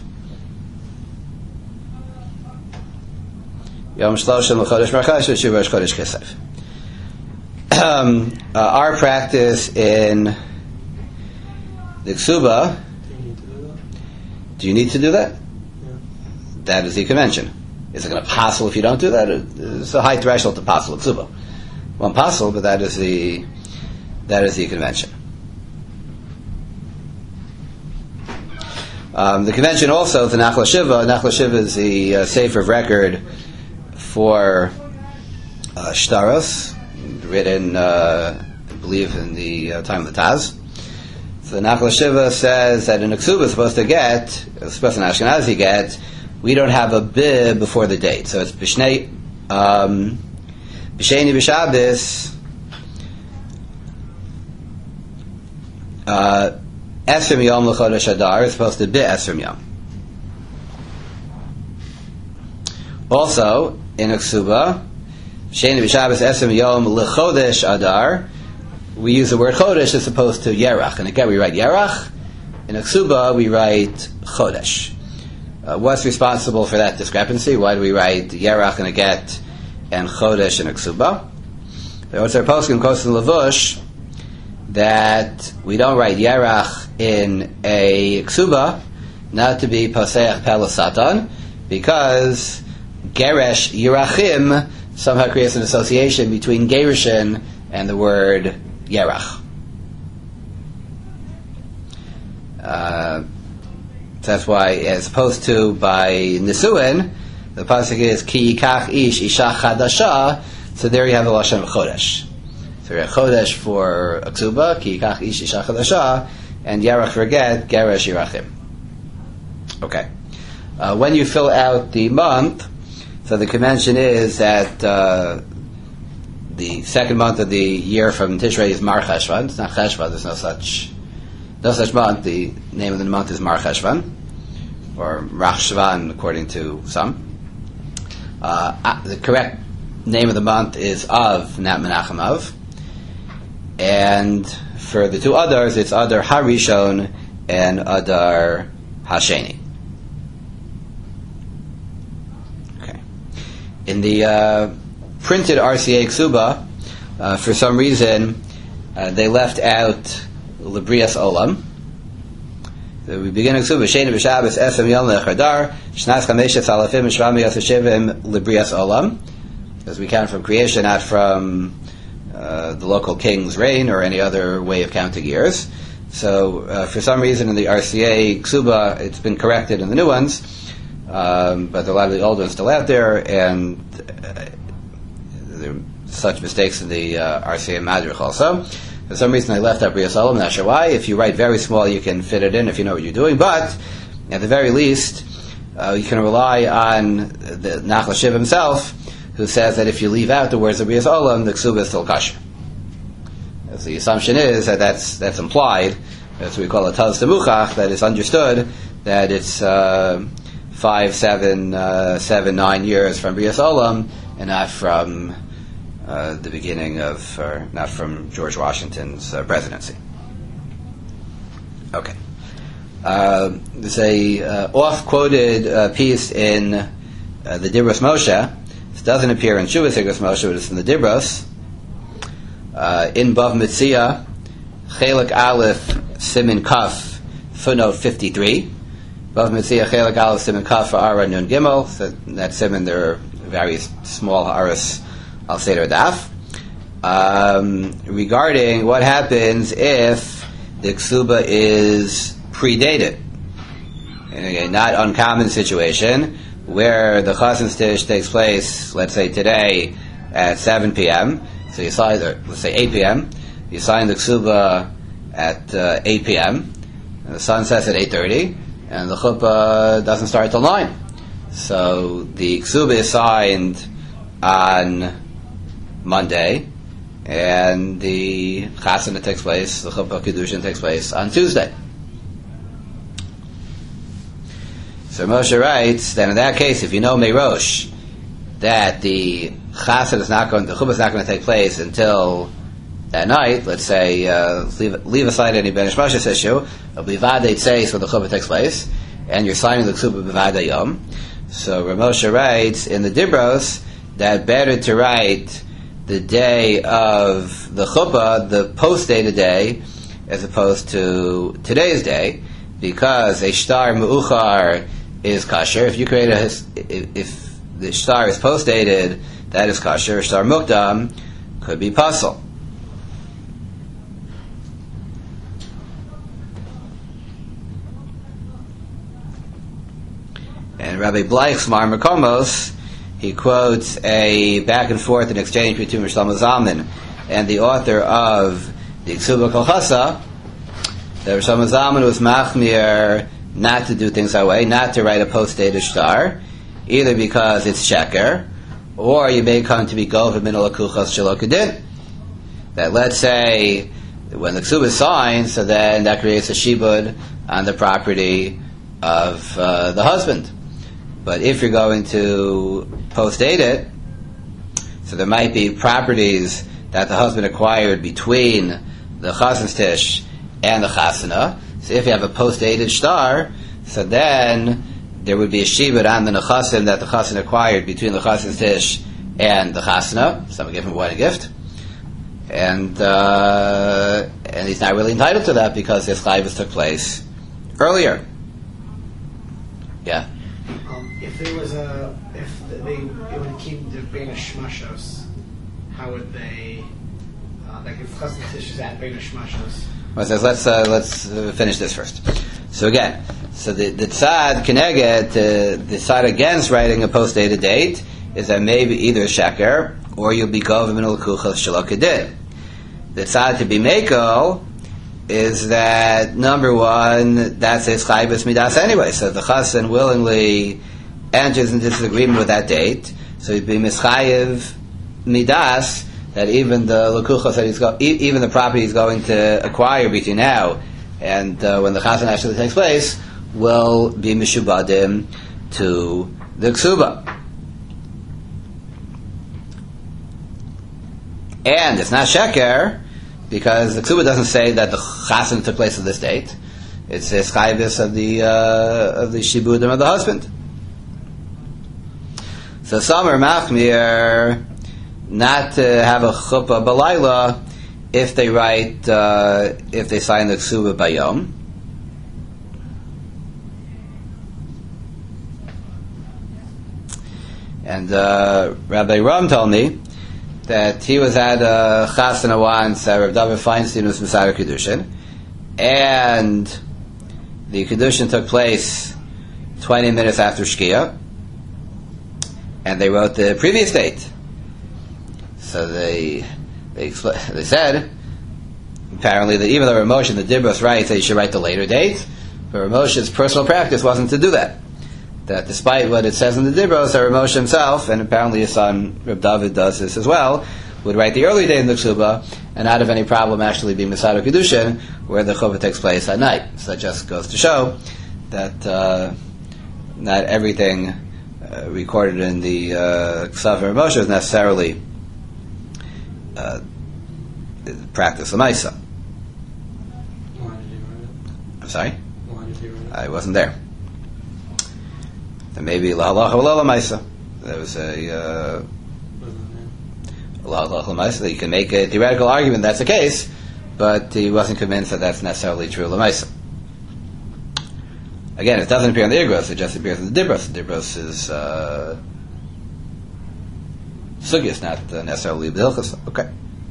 Yom Shloshim L'Chodesh Mar Cheshvan Shehu Rosh Chodesh Kislev. Um, uh, our practice in the Ksuba. Do you need to do that? Yeah. That is the convention. Is it going to passel if you don't do that? It's a high threshold to passel Ksuba. One passel, but that is the that is the convention. Um, the convention also, the Nachla Shiva, Nachla Shiva is the uh, sefer of record for uh, Shtaros, written, uh, I believe, in the uh, time of the Taz. So the Nachla Shiva says that an Ksuba is supposed to get, supposed to an Ashkenazi get, we don't have a bib before the date. So it's B'Shnei, um, B'Sheni B'Shabbos, uh, Esrim Yom L'Chodesh Adar is supposed to be Esrim Yom. Also, in a ksuba, Sheni B'Shabbos Esrim Yom L'Chodesh Adar, we use the word Chodesh as opposed to Yerach. And again, we write Yerach. In a ksuba, we write Chodesh. Uh, what's responsible for that discrepancy? Why do we write Yerach in a get and Chodesh in a ksuba? There was our poskim Kosin Lavush that we don't write Yerach in a ksuba, not to be Paseach Pele Satan, because Geresh Yerachim somehow creates an association between Gerishin and the word Yerach. Uh, that's why, as opposed to by Nisuin, the pasuk is Ki Yikach Ish Isha Chadasha, so there you have the Lashon of Chodesh. So you have Chodesh for a ksuba, Ki Yikach Ish Isha Chadasha, and Yerach for get, Geresh Yerachim. Okay. Uh, when you fill out the month, so the convention is that uh, the second month of the year from Tishrei is Mar Cheshvan. It's not Cheshvan. There's no such no such month. The name of the month is Mar Cheshvan, or Rosh Shvan, according to some. Uh, the correct name of the month is Av, not Menachem Av. And for the two others, it's Adar Harishon and Adar Hasheni. Okay. In the uh, printed R C A Ksuba, uh, for some reason, uh, they left out Librias Olam. So we begin Ksuba, Sheni B'Shabbos, Esem Yom Lechadar, Shnas Chameshes Alafim, Shvam Yasashivim, Librias Olam. As we count from creation, not from uh, the local king's reign or any other way of counting years. So, uh, for some reason in the R C A Ksuba, it's been corrected in the new ones, um, but a lot of the old ones still out there, and uh, there are such mistakes in the uh, R C A Madrich also. For some reason I left out Brias Olam, not sure why. If you write very small, you can fit it in if you know what you're doing, but at the very least, uh, you can rely on the Nachal Shiv himself, who says that if you leave out the words of Brias Olam, the Ksuba is still kosher. So the assumption is that that's, that's implied. That's what we call a Taz Temuchach, that it's understood that it's uh, five, seven, uh, seven, nine years from Brias Olam, and not from uh, the beginning of, or not from George Washington's uh, presidency. Okay. Uh, there's a uh, oft-quoted uh, piece in uh, the Dibros Moshe. This doesn't appear in Shuvas Igros Moshe, but it's in the Dibros. Uh, in Bav Mitzia, Chelik Aleph, Simin Kaf, footnote fifty-three. Bav Mitzia, Chelik Aleph, Simin Kaf, Ara Nun Gimel. So that Simin, there are various small Aras al Seder Daf. Um, regarding what happens if the Ksuba is predated. In a not uncommon situation where the Chazan Stish takes place, let's say today at seven p.m., so you sign, or let's say eight p.m., you sign the Ksuba at uh, eight p.m., and the sun sets at eight thirty, and the Chuppah doesn't start till nine. So the Ksuba is signed on Monday, and the Chasana takes place, the Chuppah Kedushin takes place on Tuesday. So Moshe writes that in that case, if you know Meirosh, that the Chasana is not going, the Chuppah is not going to take place until that night, let's say, uh, leave, leave aside any Ben Ishmash's issue, it'll be Vadei Tzeis when the Chuppah takes place, and you're signing the Ksuba B'Vadei Yom. So Rav Moshe writes in the Dibros that better to write the day of the Chuppah, the post-dated day, as opposed to today's day, because a shtar me'uchar is kosher. If you create a, if, if the shtar is post-dated, that is kosher. Shtar mukdam could be pasul. And Rabbi Bleich's Mar Makomos, he quotes a back and forth in exchange between Shlomo Zalman and the author of the Ksuba Kol Chasa, that Shlomo Zalman was machmir not to do things that way, not to write a post-dated shtar, either because it's sheker, or you may come to be gova min alakuchas shelo kedin. That let's say when the Ksuba is signed, so then that creates a shibud on the property of uh, the husband. But if you're going to post-date it, so there might be properties that the husband acquired between the Chazan Stish and the Chasana. So if you have a post-dated shtar, so then there would be a shibud on the nechasim that the Chassan acquired between the Chazan Stish and the Chasana. Someone gave him a wedding gift. And uh, and he's not really entitled to that because his chayvus took place earlier. Yeah. Um, if there was a, if they it would keep the bein hashmashos, how would they? Uh, like if Chassan Stish is at bein hashmashos. Well, it says, let's uh, let's uh, finish this first. So again, so the the tzad keneged to decide against writing a post-dated date is that maybe either sheker or you'll be gov min alakuchas shelo kedin. The tzad to be meko is that number one, that's his chayvus midas anyway. So the chassan willingly enters into this agreement with that date, so he'd be mischayev midas. That even the lakuchas that he's go, e- even the property he's going to acquire between now and uh, when the chassan actually takes place will be mishubadim to the ksuba. And it's not sheker because the ksuba doesn't say that the chassan took place on this date. It says chayvus of the uh, of the shibudim of the husband. So some are machmir not to have a chuppah balayla if they write, uh, if they sign the ksuba bayom. And uh, Rabbi Ram told me that he was at a chasana once, uh, Rav David Feinstein was Mesader Kedushin, and the Kedushin took place twenty minutes after Shkia, and they wrote the previous date. So they they they said apparently that even though Rav Moshe in the Dibros writes that you should write the later date, but Rav Moshe's personal practice wasn't to do that. That despite what it says in the Dibros, that Rav Moshe himself, and apparently his son Rav David does this as well, would write the early date in the Ksuba and not have any problem actually being Masada Kedushin, where the Chuvah takes place at night. So that just goes to show that uh, not everything uh, recorded in the uh, Ksav Rav Moshe is necessarily uh, practice of Maisa. Why did you write it? I'm sorry? Why did you write it? I wasn't there. Then maybe La Halacha V'La Maisa. There was a uh, La Halacha Maisa that you can make a theoretical argument that's the case, but he wasn't convinced that that's necessarily true La Maisa. Again, it doesn't appear in the Igros, it just appears in the Dibros. The Dibros is uh, Sugyas, not uh, necessarily the Hilchos. Okay.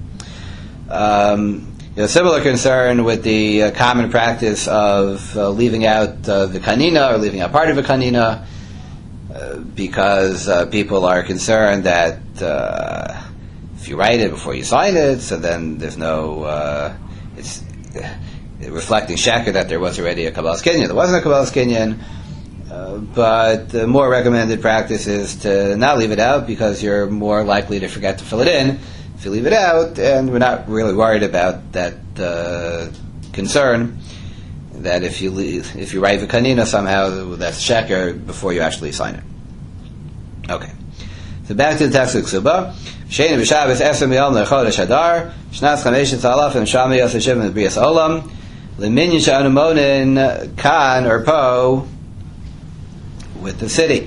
Um, you know, similar concern with the uh, common practice of uh, leaving out uh, the kanina or leaving out part of a kanina uh, because uh, people are concerned that uh, if you write it before you sign it, so then there's no uh, it's uh, reflecting sheker that there was already a Kabbalas Kinyan. There wasn't a Kabbalas Kinyan, uh, but the more recommended practice is to not leave it out because you're more likely to forget to fill it in if you leave it out, and we're not really worried about that uh, concern that if you leave, if you write the kanina somehow that's sheker before you actually sign it. Okay, so back to the text of Ksuba. Shein b'Shabbos Esrim Yom Lechodesh Hadar Shnas Chameshin Tzalafim Shami Yosef Shivim B'Brias Olam L'Minyan Sha'anu Monin Kan or Po with the city.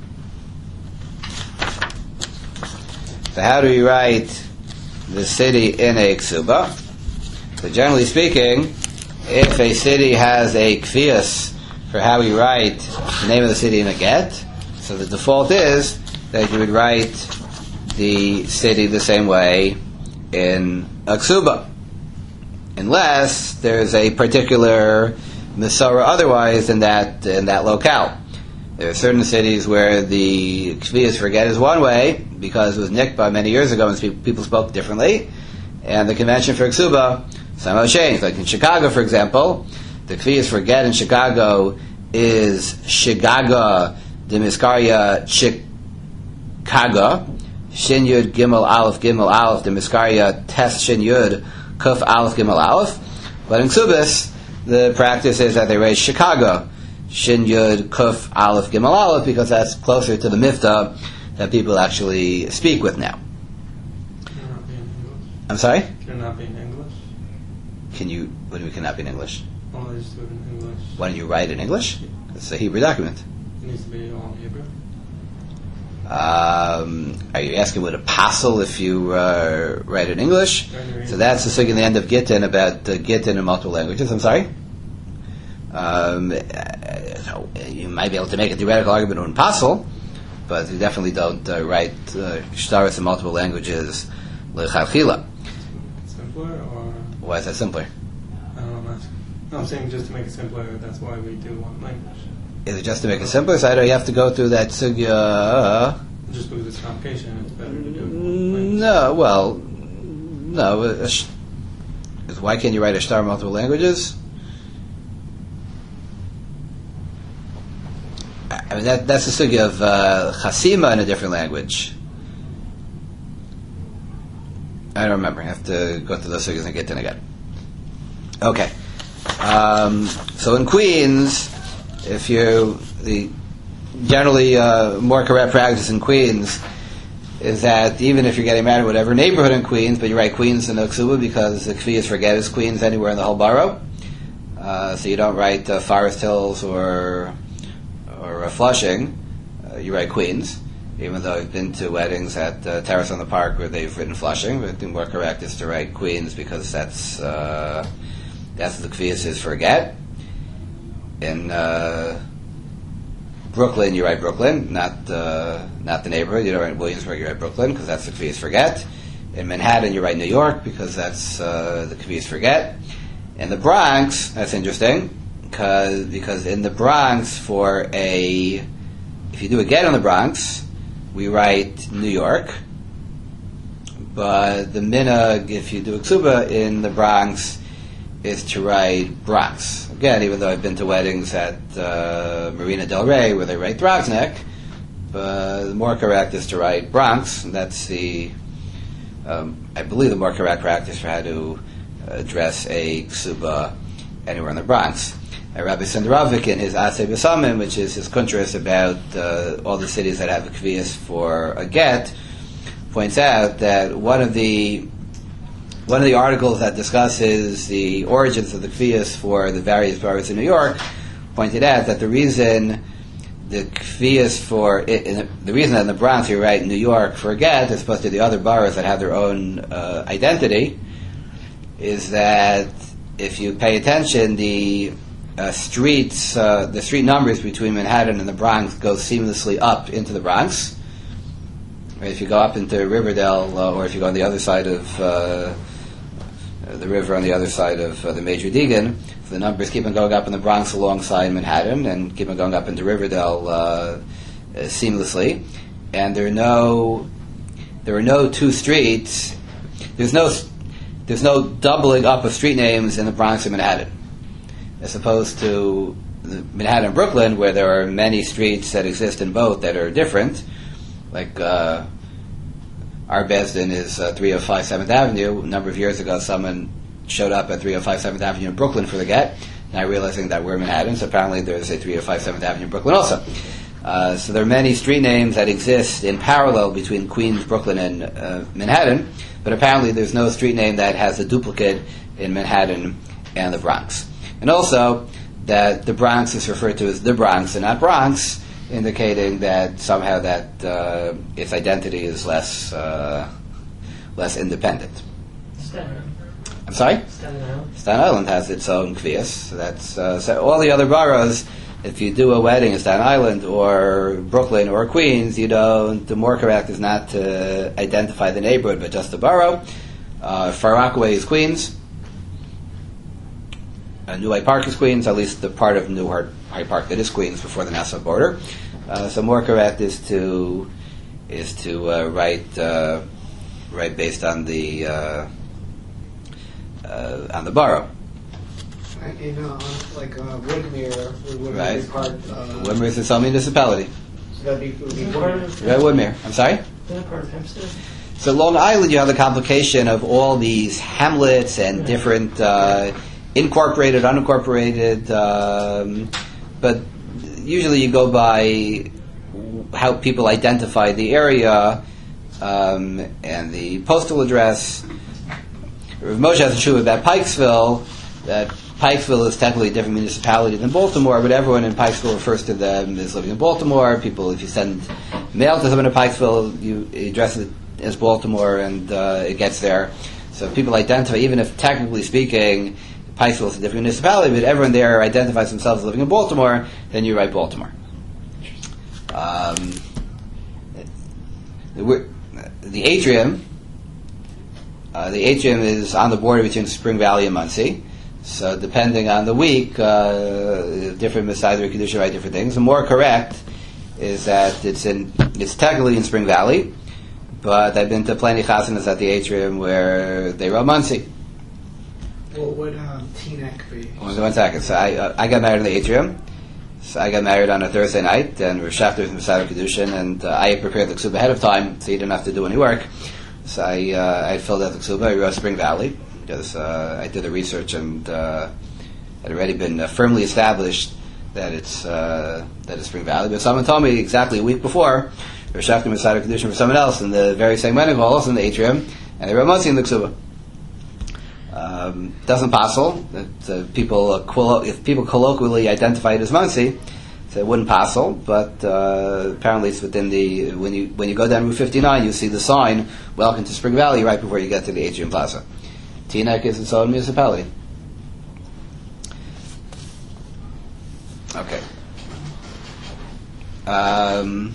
So how do you write the city in a ksuba? So generally speaking, if a city has a kfiyas for how you write the name of the city in a get, so the default is that you would write the city the same way in a ksuba, unless there's a particular Masorah otherwise in that in that locale. There are certain cities where the kfiyas for get is one way because it was nikba many years ago and people spoke differently, and the convention for ksuba somehow changed. Like in Chicago, for example, the kfiyas for get in Chicago is Chicago de Miskarya Chicago Shin Yud Gimel Aleph Gimel Aleph de Miskarya Tes Shin Yud Kuf Aleph Gimel Aleph. But in Ksubis, the practice is that they raise Chicago Shin Yud Kuf Aleph Gimel Aleph because that's closer to the miftah that people actually speak with now. Can it not be in English? I'm sorry? Can it not be in English? Can you, what do we cannot be in English? Well, they just do it in English. Why don't you write in English? It's a Hebrew document. It needs to be all in Hebrew. Um, are you asking would it passel if you uh, write in English? So that's the thing in the end of Gittin about uh, Gittin in multiple languages. I'm sorry? Um, uh, you might be able to make a theoretical argument on passel, but you definitely don't uh, write uh, shtaris in multiple languages l'chachila. Simpler, or Why is that simpler? I don't know. I'm asking. No, I'm saying just to make it simpler. That's why we do one language. Is it just to make it simpler? So you have to go through that sugya? Uh, Just because it's complication, it's better to do it in one language. no, well, no. A sh- why can't you write a shtar in multiple languages? I mean, that, that's the sugya of uh, chasima in a different language. I don't remember. I have to go through those sugyas and get in again. Okay. Um, so in Queens, if you the generally uh, more correct practice in Queens is that even if you're getting married in whatever neighborhood in Queens, but you write Queens in the ksuba because the kfiyas for get is Queens anywhere in the whole borough. Uh, so you don't write uh, Forest Hills or or uh, Flushing. Uh, you write Queens, even though I've been to weddings at uh, Terrace on the Park where they've written Flushing. But the more correct is to write Queens because that's uh, that's what the kfiyas is for get. In uh, Brooklyn, you write Brooklyn, not uh, not the neighborhood. You don't write Williamsburg, you write Brooklyn because that's the kfiyas for get. In Manhattan, you write New York because that's uh, the kfiyas for get. In the Bronx, that's interesting. because because in the Bronx, for a if you do a get in the Bronx, we write New York. But the minhag, if you do a ksuba in the Bronx, is to write Bronx. Again, even though I've been to weddings at uh, Marina Del Rey where they write Drozhnek, but the more correct is to write Bronx. And that's the, um, I believe, the more correct practice for how to address a ksuba anywhere in the Bronx. Uh, Rabbi Senderovic, in his Aseh B'Samim, which is his kuntras about uh, all the cities that have a kvias for a get, points out that one of the one of the articles that discusses the origins of the kvias for the various boroughs in New York pointed out that the reason the kvias for it, in the, the reason that in the Bronx you write New York for a get as opposed to the other boroughs that have their own uh, identity is that if you pay attention, the uh, streets, uh, the street numbers between Manhattan and the Bronx go seamlessly up into the Bronx. Right, if you go up into Riverdale, uh, or if you go on the other side of uh, the river, on the other side of uh, the Major Deegan, so the numbers keep on going up in the Bronx alongside Manhattan, and keep on going up into Riverdale uh, uh, seamlessly. And there are no, there are no two streets. There's no, there's no doubling up of street names in the Bronx and Manhattan, as opposed to Manhattan and Brooklyn, where there are many streets that exist in both that are different. Like uh, our Besdin is uh, three oh five seventh Avenue. A number of years ago, someone showed up at three oh five seventh Avenue in Brooklyn for the get, now realizing that we're in Manhattan, so apparently there's a three oh five seventh Avenue in Brooklyn also. Uh, so there are many street names that exist in parallel between Queens, Brooklyn, and uh, Manhattan, but apparently there's no street name that has a duplicate in Manhattan and the Bronx. And also that the Bronx is referred to as the Bronx and not Bronx, indicating that somehow that uh, its identity is less uh, less independent. Staten Island. I'm sorry? Staten Island. Staten Island has its own kvias. So that's uh, so all the other boroughs. If you do a wedding in Staten Island or Brooklyn or Queens, you don't. The more correct is not to identify the neighborhood, but just the borough. Uh, Far Rockaway is Queens. Uh, New Hyde Park is Queens, at least the part of New Hyde Park that is Queens before the Nassau border. Uh, so more correct is to is to uh, write uh, write based on the uh, uh, on the borough. In uh, like uh, Woodmere, Woodmere Right. is part. Uh, Woodmere is its own municipality. So that'd be, it would be Isn't it part Woodmere. of- Right, Woodmere. I'm sorry. isn't it part of Hempstead? So Long Island, you have the complication of all these hamlets and different uh, incorporated, unincorporated, um, but usually you go by how people identify the area um, and the postal address. Rav Moshe has a truth about Pikesville, that Pikesville is technically a different municipality than Baltimore, but everyone in Pikesville refers to them as living in Baltimore. People, if you send mail to someone in Pikesville, you address it as Baltimore, and uh, it gets there. So people identify, even if technically speaking, Pikesville is a different municipality, but everyone there identifies themselves as living in Baltimore, then you write Baltimore. Um, the, the atrium, uh, the atrium is on the border between Spring Valley and Muncie. So depending on the week, uh, different Messiah Kedusha write different things. The more correct is that it's in it's technically in Spring Valley, but I've been to plenty of chasanas at the atrium where they wrote Muncie. What would um, Teaneck be? One, one second. So I uh, I got married in the atrium. So I got married on a Thursday night, and Rav Schachter was Messiah Kedushin, and uh, I had prepared the ksuba ahead of time, so you didn't have to do any work. So I uh, I filled out the ksuba. I wrote Spring Valley. Because uh, I did the research and uh, had already been uh, firmly established that it's uh, that it's Spring Valley. But someone told me exactly a week before, they were shafting Messiah Kedushin for someone else in the very same wedding hall, also in the atrium, and they wrote Moshe in the ksuba. Um, doesn't passel that uh, people uh, collo- if people colloquially identify it as Muncie, so it wouldn't passel. But uh, apparently it's within the when you when you go down Route fifty-nine, you see the sign "Welcome to Spring Valley" right before you get to the Atrium Plaza. Teaneck is its own municipality. Okay. Um,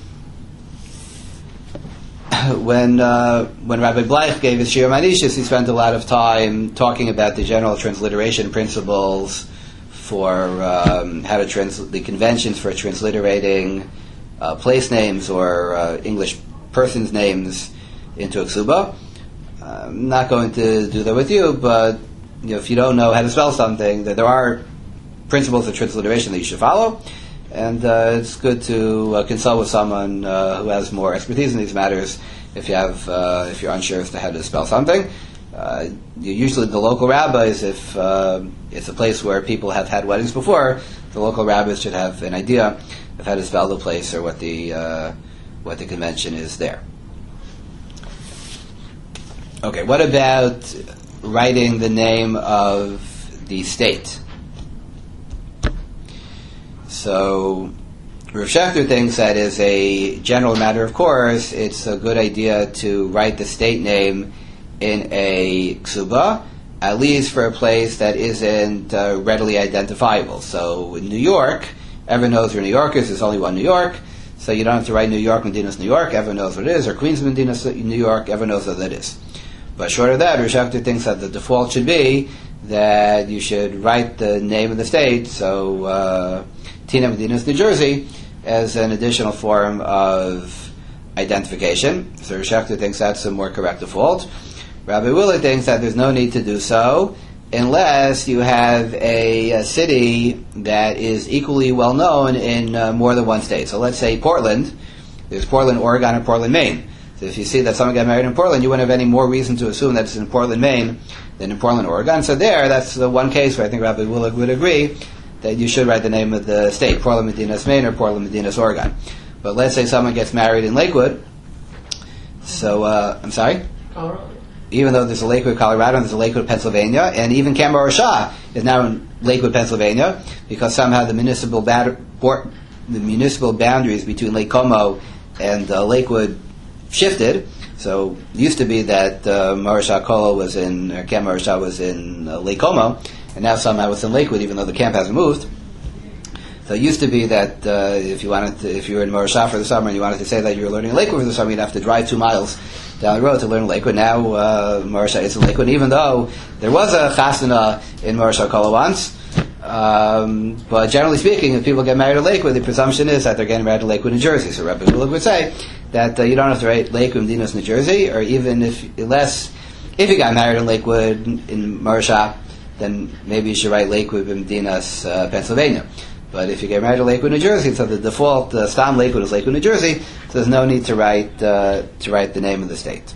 when uh, when Rabbi Bleich gave his Shir Manishis, he spent a lot of time talking about the general transliteration principles for um, how to translate the conventions for transliterating uh, place names or uh, English persons' names into a ksuba. I'm not going to do that with you, but you know, if you don't know how to spell something, that there are principles of transliteration that you should follow, and uh, it's good to uh, consult with someone uh, who has more expertise in these matters if you have uh, if you're unsure as to how to spell something. Uh, usually the local rabbis, if uh, it's a place where people have had weddings before, the local rabbis should have an idea of how to spell the place or what the uh, what the convention is there. Okay, what about writing the name of the state? So Rav Shechter thinks that as a general matter of course, it's a good idea to write the state name in a ksuba, at least for a place that isn't uh, readily identifiable. So in New York, everyone knows you're New Yorkers, there's only one New York, so you don't have to write New York, Medinas, New York, everyone knows what it is, or Queens, Medinas, New York, everyone knows what that is. But short of that, Rav Shechter thinks that the default should be that you should write the name of the state, so uh, Tina, Medinas, New Jersey, as an additional form of identification. So Rav Shechter thinks that's a more correct default. Rabbi Willett thinks that there's no need to do so unless you have a, a city that is equally well known in uh, more than one state. So let's say Portland. There's Portland, Oregon, and Portland, Maine. So if you see that someone got married in Portland, you wouldn't have any more reason to assume that it's in Portland, Maine than in Portland, Oregon. So there, that's the one case where I think Rabbi Willett would agree that you should write the name of the state, Portland, Medinas, Maine, or Portland, Medinas, Oregon. But let's say someone gets married in Lakewood. So, uh, I'm sorry? Colorado. Even though there's a Lakewood, Colorado, and there's a Lakewood, Pennsylvania, and even Camp Rasha is now in Lakewood, Pennsylvania, because somehow the municipal ba- the municipal boundaries between Lake Como and uh, Lakewood shifted. So it used to be that uh, Marasha Kolo was in, or Camp Marasha was in uh, Lake Como, and now somehow it's in Lakewood, even though the camp hasn't moved. So it used to be that uh, if you wanted to, if you were in Marasha for the summer and you wanted to say that you were learning Lakewood for the summer, you'd have to drive two miles down the road to learn Lakewood. Now uh, Marasha is in Lakewood, even though there was a chasana in Marasha Kolo once. Um, but generally speaking, if people get married in Lakewood, the presumption is that they're getting married in Lakewood, New Jersey. So Rabbi Willett would say that uh, you don't have to write Lakewood, Medinas, New Jersey, or even if, unless, if you got married in Lakewood, in Marasha, then maybe you should write Lakewood, Medinas, uh, Pennsylvania. But if you get married in Lakewood, New Jersey, so the default uh, Stam Lakewood is Lakewood, New Jersey, so there's no need to write uh, to write the name of the state.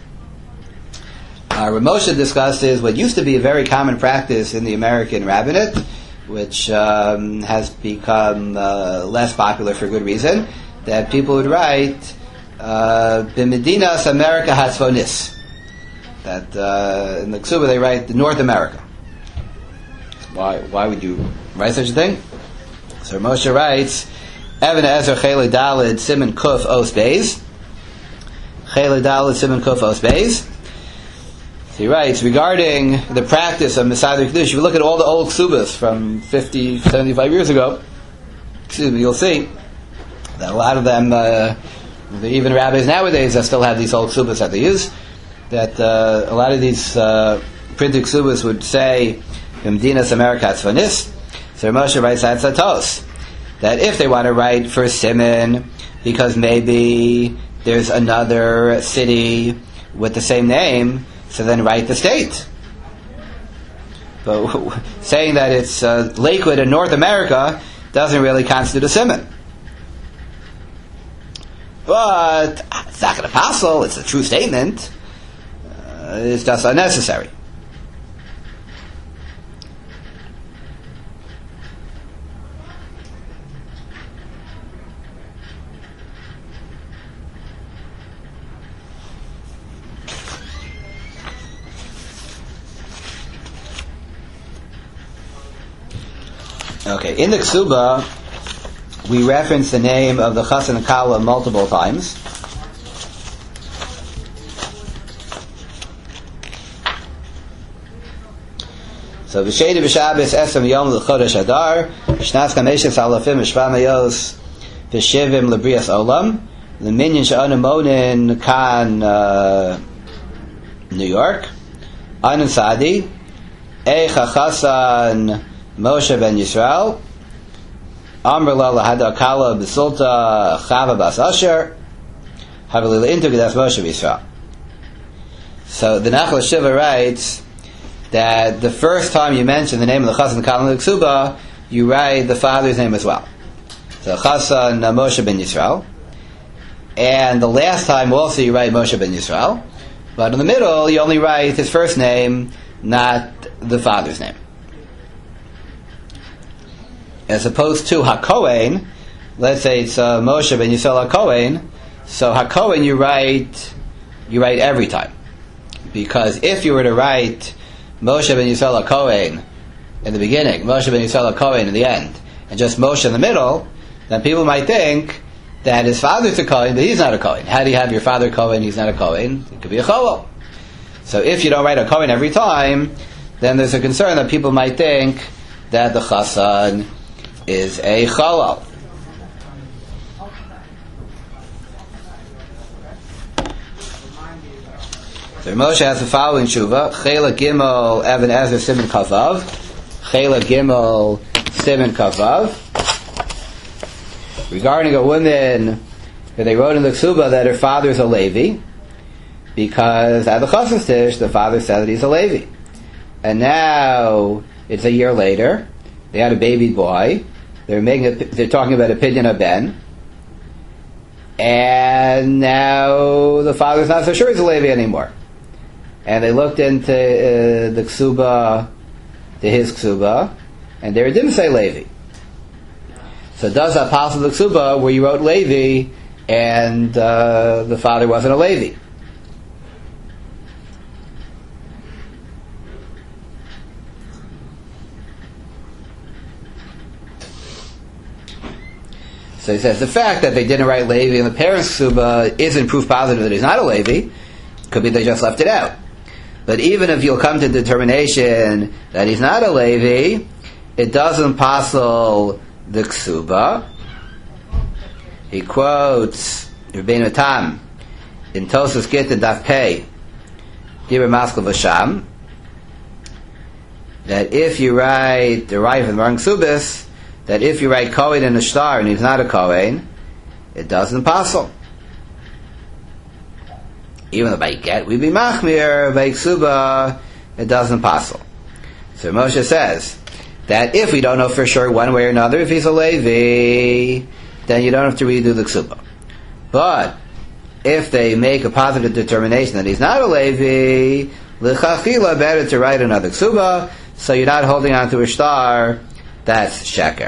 Uh, Rav Moshe discusses what used to be a very common practice in the American rabbinate, which um, has become uh, less popular for good reason, that people would write uh, B'Medinas America Hatzvonis. That uh, in the Ksuba they write North America. Why? Why would you write such a thing? So Moshe writes, Even Ezer Chele Dalid Simon Kuf Os Beis. Chele Dalid Simon Kuf Os Beis. So he writes, regarding the practice of Mesader Kiddush, if you look at all the old ksubas from fifty, seventy-five years ago, excuse me, you'll see that a lot of them, uh, even rabbis nowadays, that still have these old ksubas that they use, that uh, a lot of these uh, printed ksubas would say, Medinas America Tzvanis. So Moshe writes that Satos, that if they want to write for Simon, because maybe there's another city with the same name, so then write the state. But saying that it's uh, Lakewood in North America doesn't really constitute a Simon. But it's not going to passel, it's a true statement. Uh, it's just unnecessary. Okay, in the Ksuba, we reference the name of the Chas and Kala multiple times. So, V'shedi v'shabes esem yom l'chodesh adar, v'shnas kameshes alafim v'shva mayos v'shivim l'brias olam, l'minyan she'anu monin kan uh, New York, Anan Sadi, Eicha Chasan Moshe ben Yisrael. Amr la lahada kala b'sulta Chava bas Asher. Havilila intu gedas Moshe b'Yisrael. So the Nachal Shiva writes that the first time you mention the name of the Chassan Kalan L'Ksuba, you write the father's name as well. So Chassan Moshe ben Yisrael. And the last time also you write Moshe ben Yisrael. But in the middle you only write his first name, not the father's name. As opposed to HaKohen, let's say it's uh, Moshe ben Yisrael HaKohen, so HaKohen you write, you write every time. Because if you were to write Moshe ben Yisrael HaKohen in the beginning, Moshe ben Yisrael HaKohen in the end, and just Moshe in the middle, then people might think that his father's a Kohen, but he's not a Kohen. How do you have your father Kohen, he's not a Kohen? It could be a Cholol. So if you don't write a Kohen every time, then there's a concern that people might think that the Chassan is a Cholol. So Moshe has the following tshuva: Chela Gimel Even Ezer Siman Kavav, Chela Gimel Siman Kavav. Regarding a woman that they wrote in the Ksuba that her father is a Levi, because at the Chassan Tish the father said that he's a Levi, and now it's a year later. They had a baby boy. They're making. A, they're talking about a pidyon ben, and now the father's not so sure he's a Levi anymore. And they looked into uh, the Ksuba, to his Ksuba, and they didn't say Levi. So does that pass the Ksuba where you wrote Levi and uh, the father wasn't a Levi? So he says the fact that they didn't write Levi in the parents' Ksuba isn't proof positive that he's not a Levi. Could be they just left it out. But even if you'll come to determination that he's not a Levi, it doesn't passel the Ksuba. He quotes Rabbeinu Tam in Tosas Gittin Daf Pei Dibur Maskal V'Sham that if you write the right from the Maran Ksubis, that if you write Kohen in a star and he's not a Kohen, it doesn't passel. Even though by get we be machmir, by Ksuba it doesn't passel. So Moshe says that if we don't know for sure one way or another if he's a Levi, then you don't have to redo the Ksuba. But if they make a positive determination that he's not a Levi, l'chachila, better to write another Ksuba, so you're not holding on to a star that's sheker.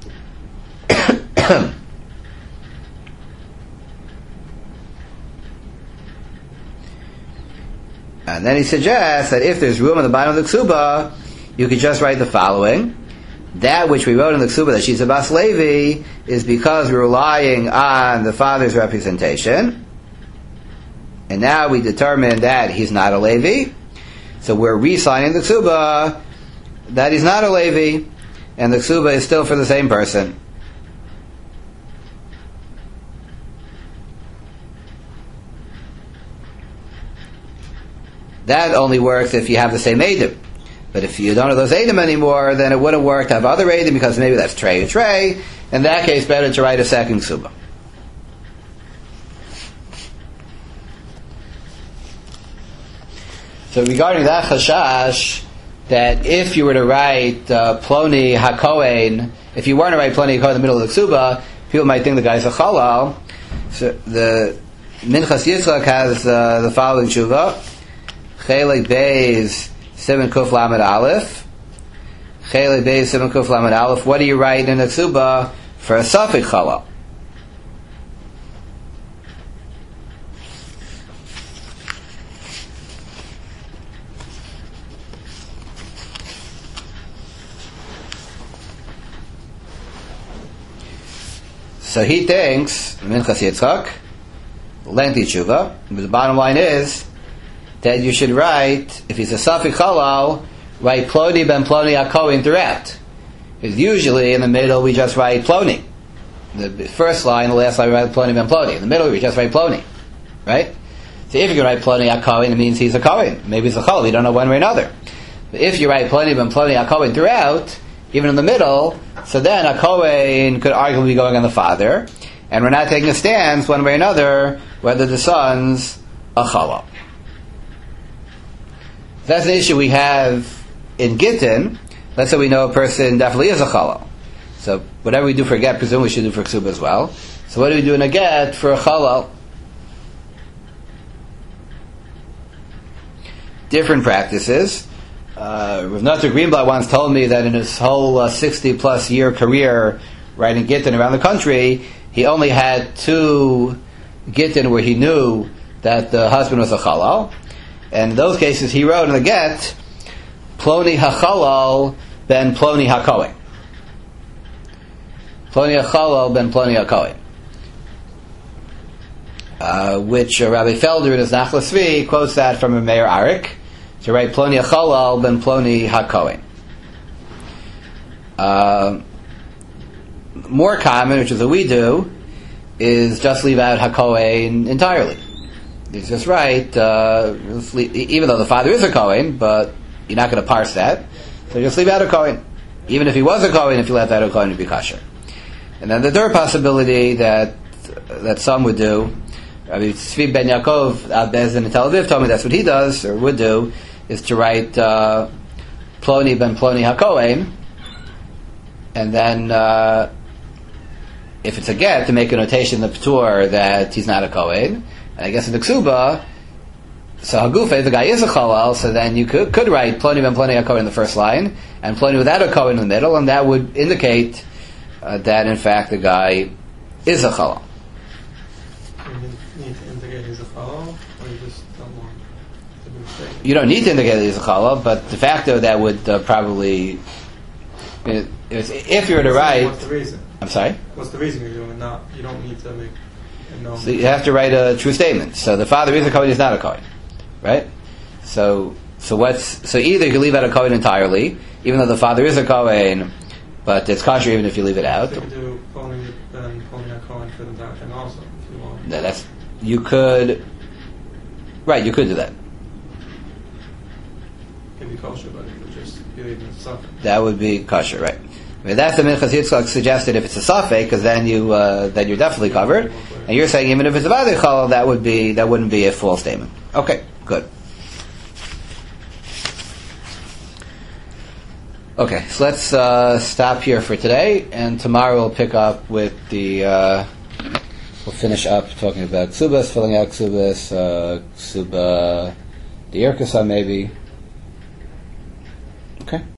And then he suggests that if there's room on the bottom of the Ksuba, you could just write the following: that which we wrote in the Ksuba that she's a Bas Levi is because we're relying on the father's representation, and now we determine that he's not a Levi, so we're re-signing the Ksuba that he's not a Levi, and the Ksuba is still for the same person. That only works if you have the same Eidim. But if you don't have those Eidim anymore, then it wouldn't work to have other Eidim, because maybe that's Trey or Trey. In that case, better to write a second Ksuba. So regarding that Chashash, that if you were to write uh, Ploni HaKohen, if you weren't to write Ploni HaKohen in the middle of the Ksuba, people might think the guy's a Chalal. So the Minchas Yitzchak has uh, the following tshuva: Chelek Beis Siman Kuf Lamed Aleph. Chelek Beis Siman Kuf Lamed Aleph. What do you write in a Ksuba for a Safek Chalal? So he thinks, Minchas Yitzchak, lengthy tshuva, but the bottom line is that you should write, if he's a Safek Chalal, write Ploni ben Ploni HaKohen throughout. Because usually in the middle we just write Ploni. The first line, the last line we write Ploni ben Ploni. In the middle we just write Ploni. Right? So if you can write Ploni HaKohen, it means he's a Kohen. Maybe he's a Chalal, you don't know one way or another. But if you write Ploni ben Ploni HaKohen throughout, even in the middle, so then a Kohen could arguably be going on the father, and we're not taking a stance one way or another whether the son's a Chalal. That's an issue we have in Gittin. Let's say we know a person definitely is a Chalal. So whatever we do for a get, presumably we should do for Ksuba as well. So what do we do in a get for a Chalal? Different practices. Uh, Rav Natar Greenblatt once told me that in his whole uh, sixty plus year career writing Gittin around the country, he only had two Gittin where he knew that the husband was a Chalal. And in those cases he wrote in the get, Ploni HaChalal ben Ploni HaKohen. Ploni HaChalal ben Ploni HaKohen. Uh, which uh, Rabbi Felder in his Nachla Tzvi quotes that from a Meir Arik to write Ploni HaChalal ben Ploni HaKohen. Uh, more common, which is what we do, is just leave out HaKohen entirely. It's just right, uh, leave, even though the father is a Kohen, but you're not going to parse that, so just leave out a Kohen. Even if he was a Kohen, if you left out a Kohen, it'd be kosher. And then the third possibility that that some would do, I mean, Tzvi ben Yaakov, Al Bezin in Tel Aviv told me that's what he does, or would do, is to write uh, Ploni ben Ploni HaKohen, and then uh, if it's a get, to make a notation in the P'tur that he's not a Kohen. And I guess in the Ksuba, so Hagufe, the guy is a Chalal, so then you could, could write Ploni ben Ploni HaKohen in the first line, and Ploni without a Kohen in the middle, and that would indicate uh, that in fact the guy is a Chalal. You need to indicate he's a Chalal, or you just don't want to be mistaken? You don't need to indicate that he's a Chalal, but de facto that would uh, probably, it, if you were to write... What's the reason? I'm sorry? What's the reason you're doing it? Not, you don't need to make a known... So you have to write a true statement. So the father is a Kohen, he's not a Kohen. Right? So so what's so either you leave out a Kohen entirely, even though the father is a Kohen, but it's kosher even if you leave it out. So you can do Ploni ben Ploni HaKohen for the entire thing also, if you want. No, that's you could right, you could do that. It can be kosher, but it would just be leaving it suffering. That would be kosher, right? I mean, that's the Minchas Yitzchak suggested if it's a safek, because then you uh, then you're definitely covered. And you're saying even if it's a Vadei Chalal, that would be that wouldn't be a full statement. Okay, good. Okay, so let's uh, stop here for today, and tomorrow we'll pick up with the. Uh, we'll finish up talking about Ksubas, filling out Ksubas, uh, Ksuba, the Yerkasa maybe. Okay.